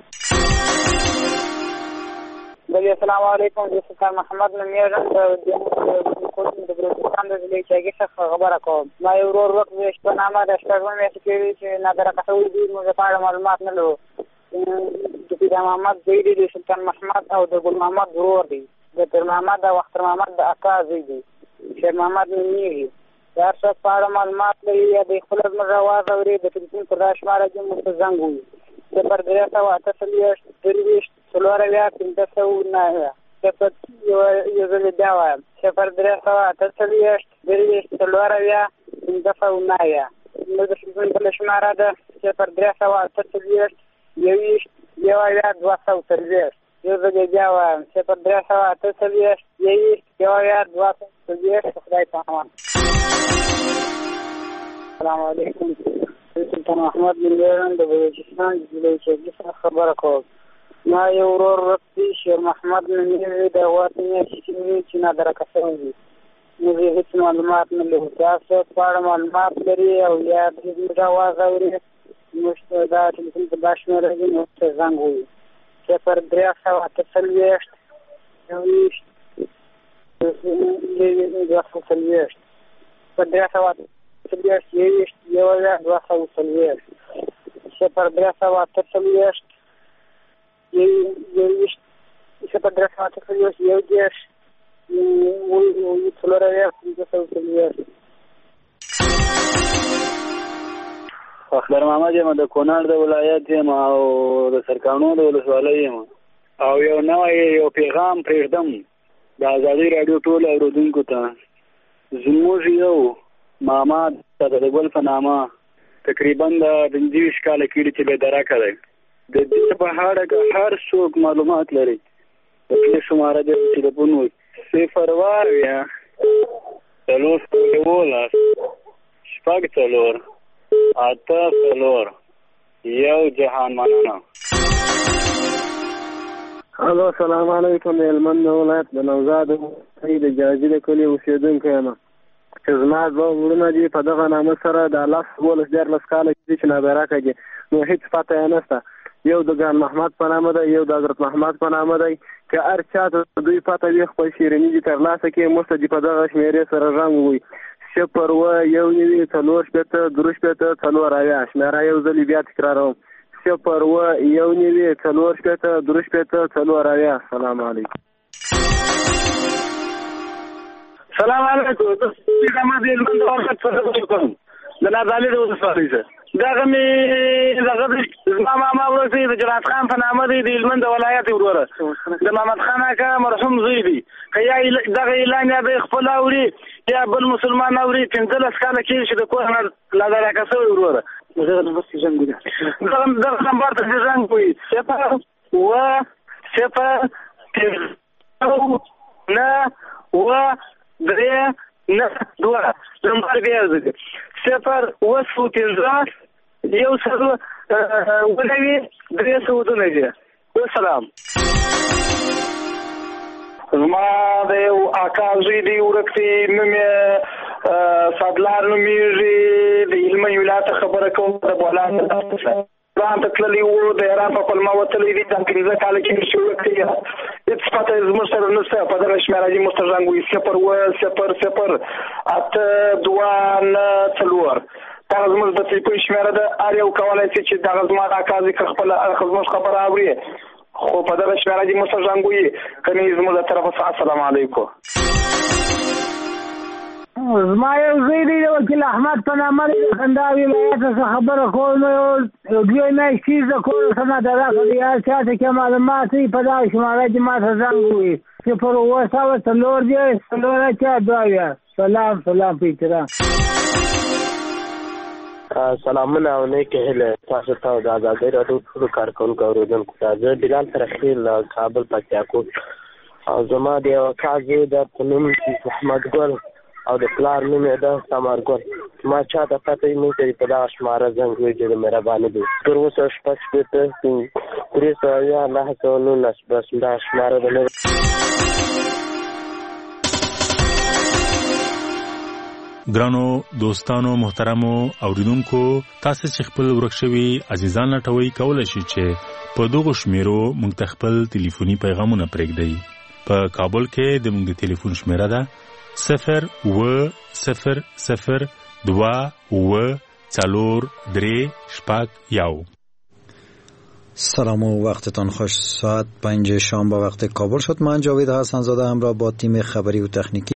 Q: السلام علیکم. زه سلطان محمد نومیږم د بلوچستان د ضلع چاګي څخه خبره کوم. ما یو ورور وخت په نامه د شپږمې میاشتې کې چې نادرکه شوی دی، موږ په اړه معلومات نه لرو. د پیر محمد زوی دی، د سلطان محمد او د ګل محمد ورور دی. د پیر محمد او اختر محمد د اکا زوی دی. شیر محمد نومیږي. د هر څه په اړه معلومات لري یا د خپل زموږ اواز اوري د ټلیفون پر دا شماره کې موږ ته زنګ ووهي 0 3 8 509 یو ځل بیا وایم 0 3 8 509 نو د ټلیفون بله شماره ده 0 3 8 240. یو ځل بیا وایم 0 3 8 240. خدای پامان. السلام علیکم. سلطان محمد نومیږم د بلوچستان د ضلع چاګي څخه خبره کوم. ما یو ورور رقصي شیر محمد نومیږي، د غواتې میاشتې کې چې نادرکه شوی دی. موږ یې هېڅ معلومات نه لرو. تاسو په اړه معلومات لري او یا د زموږ اواز اوري، موږ ته دا ټلیفون په دا شمېره کې موږ ته زنګ ووهي 0 3 8
R: اخبار محمد یم د کونړ د ولایت یم او د سرکانو د ولسوالۍ یم او یو نوی پیغام پرېږدم د ازادي راډیو ټولو اورېدونکو ته. زموږ یو ماما د ګل په نامه تقریبا د 25 کاله کېږي چې بېدرکه دی. د دې په اړه هر څوک معلومات لري د دې شماره د ټلیفون 0 8 یو جهان مننه.
D: الو سلام علیکم. هلمند ولایت د نوزاد د جاجي د کلي اوسېدونکی یم چې زما دوه وروڼه دي په دغه نامه سره د 14 کاله کېږي چې نادرکه دي. نو هېڅ پته یې نشته. یو د ګان محمد په نامه دی، یو د حضرت محمد په نامه دی. که هر چا ته دوی پته وي خپل شیریني دي ترلاسه کړي، موږ ته دي په دغه شمېرې سره زنګ ووهي 0 1 9 4 4 شمېره یو ځل بیا تکراروم 0 1 9 4 4 4. سلام علیکم.
Q: سلام علیکم. د نازالي د ولسوالۍ څخه دغه مې زما ماما ورسې د جنات خان په نامه دی، د هلمند ولایت وروره د محمد خان اکا مرحوم زوی دی. که یا دغه اعلان یا د خپل اوري یا بل مسلمان اوري 15 کاله کېږي چې د کور نه نادرکه شوی وروره دغه نمبر ته زنګ ووهي 0 نمبر بیا ځکه 0 15 یو سره ولوي 302. والسلام.
R: زما د یو اکا زوی دی ورکتي نوم یې صدلار نومیږي، د هلمند ولایت خبره کوم د بولان
K: افغانستان ته تللی وو د ایران په پلمه وتلی دي د 15 کال کې شو هیڅ پته زموږ سره نشته په دغه شمیره دي مسترجنګوي 0 اته 2 4 دا زموږ د تلیفون شمیره ده هر یو کولی شي چې دغه زما د اکاز خپل زموږ خبره اوري خو په دغه شمیره دي مسترجنګوي کني زموږ د طرفه السلام علیکم
S: زما یو زوی دی د وکیل احمد په نامه د خندهار ولایت څخه خبره کوم دوی میاشتې زه کور سره د راغلی یا چاته کې معلومات وي په دغه شماره کې ما ته زنګ ووایي 0 سلام په احترام
V: سلامونه او نیکې هیلې تاسو ته د ازادۍ راډیو ټولو کارکوونکو اورېدونکو ته زه بلال ترخیل له کابل پکتیاکوټ او زما د یو اکا زوی ده په نوم محمد ګل او د پلار نوم یې ده ثمر ګل ما چا ته پته یې موږ ته په دغه شماره زنګ ووایي ډېرې مهرباني دي تر اوسه 319 بس دا شماره ده
H: ګرانو دوستانو محترمو اوریدونکو تاسو چې خپل ورک شوي عزیزان لټوي کولای شئ چې په دغه شمیرو موږ ته خپل ټلیفوني پیغامونه پرېږدئ په کابل کې د موږ د ټلیفون شمیره ده 0
W: سلام و وقتتان خوش. ساعت 5 شام با وقت کابل شد. من جاوید حسن زاده همراه با تیم خبری و تکنیکی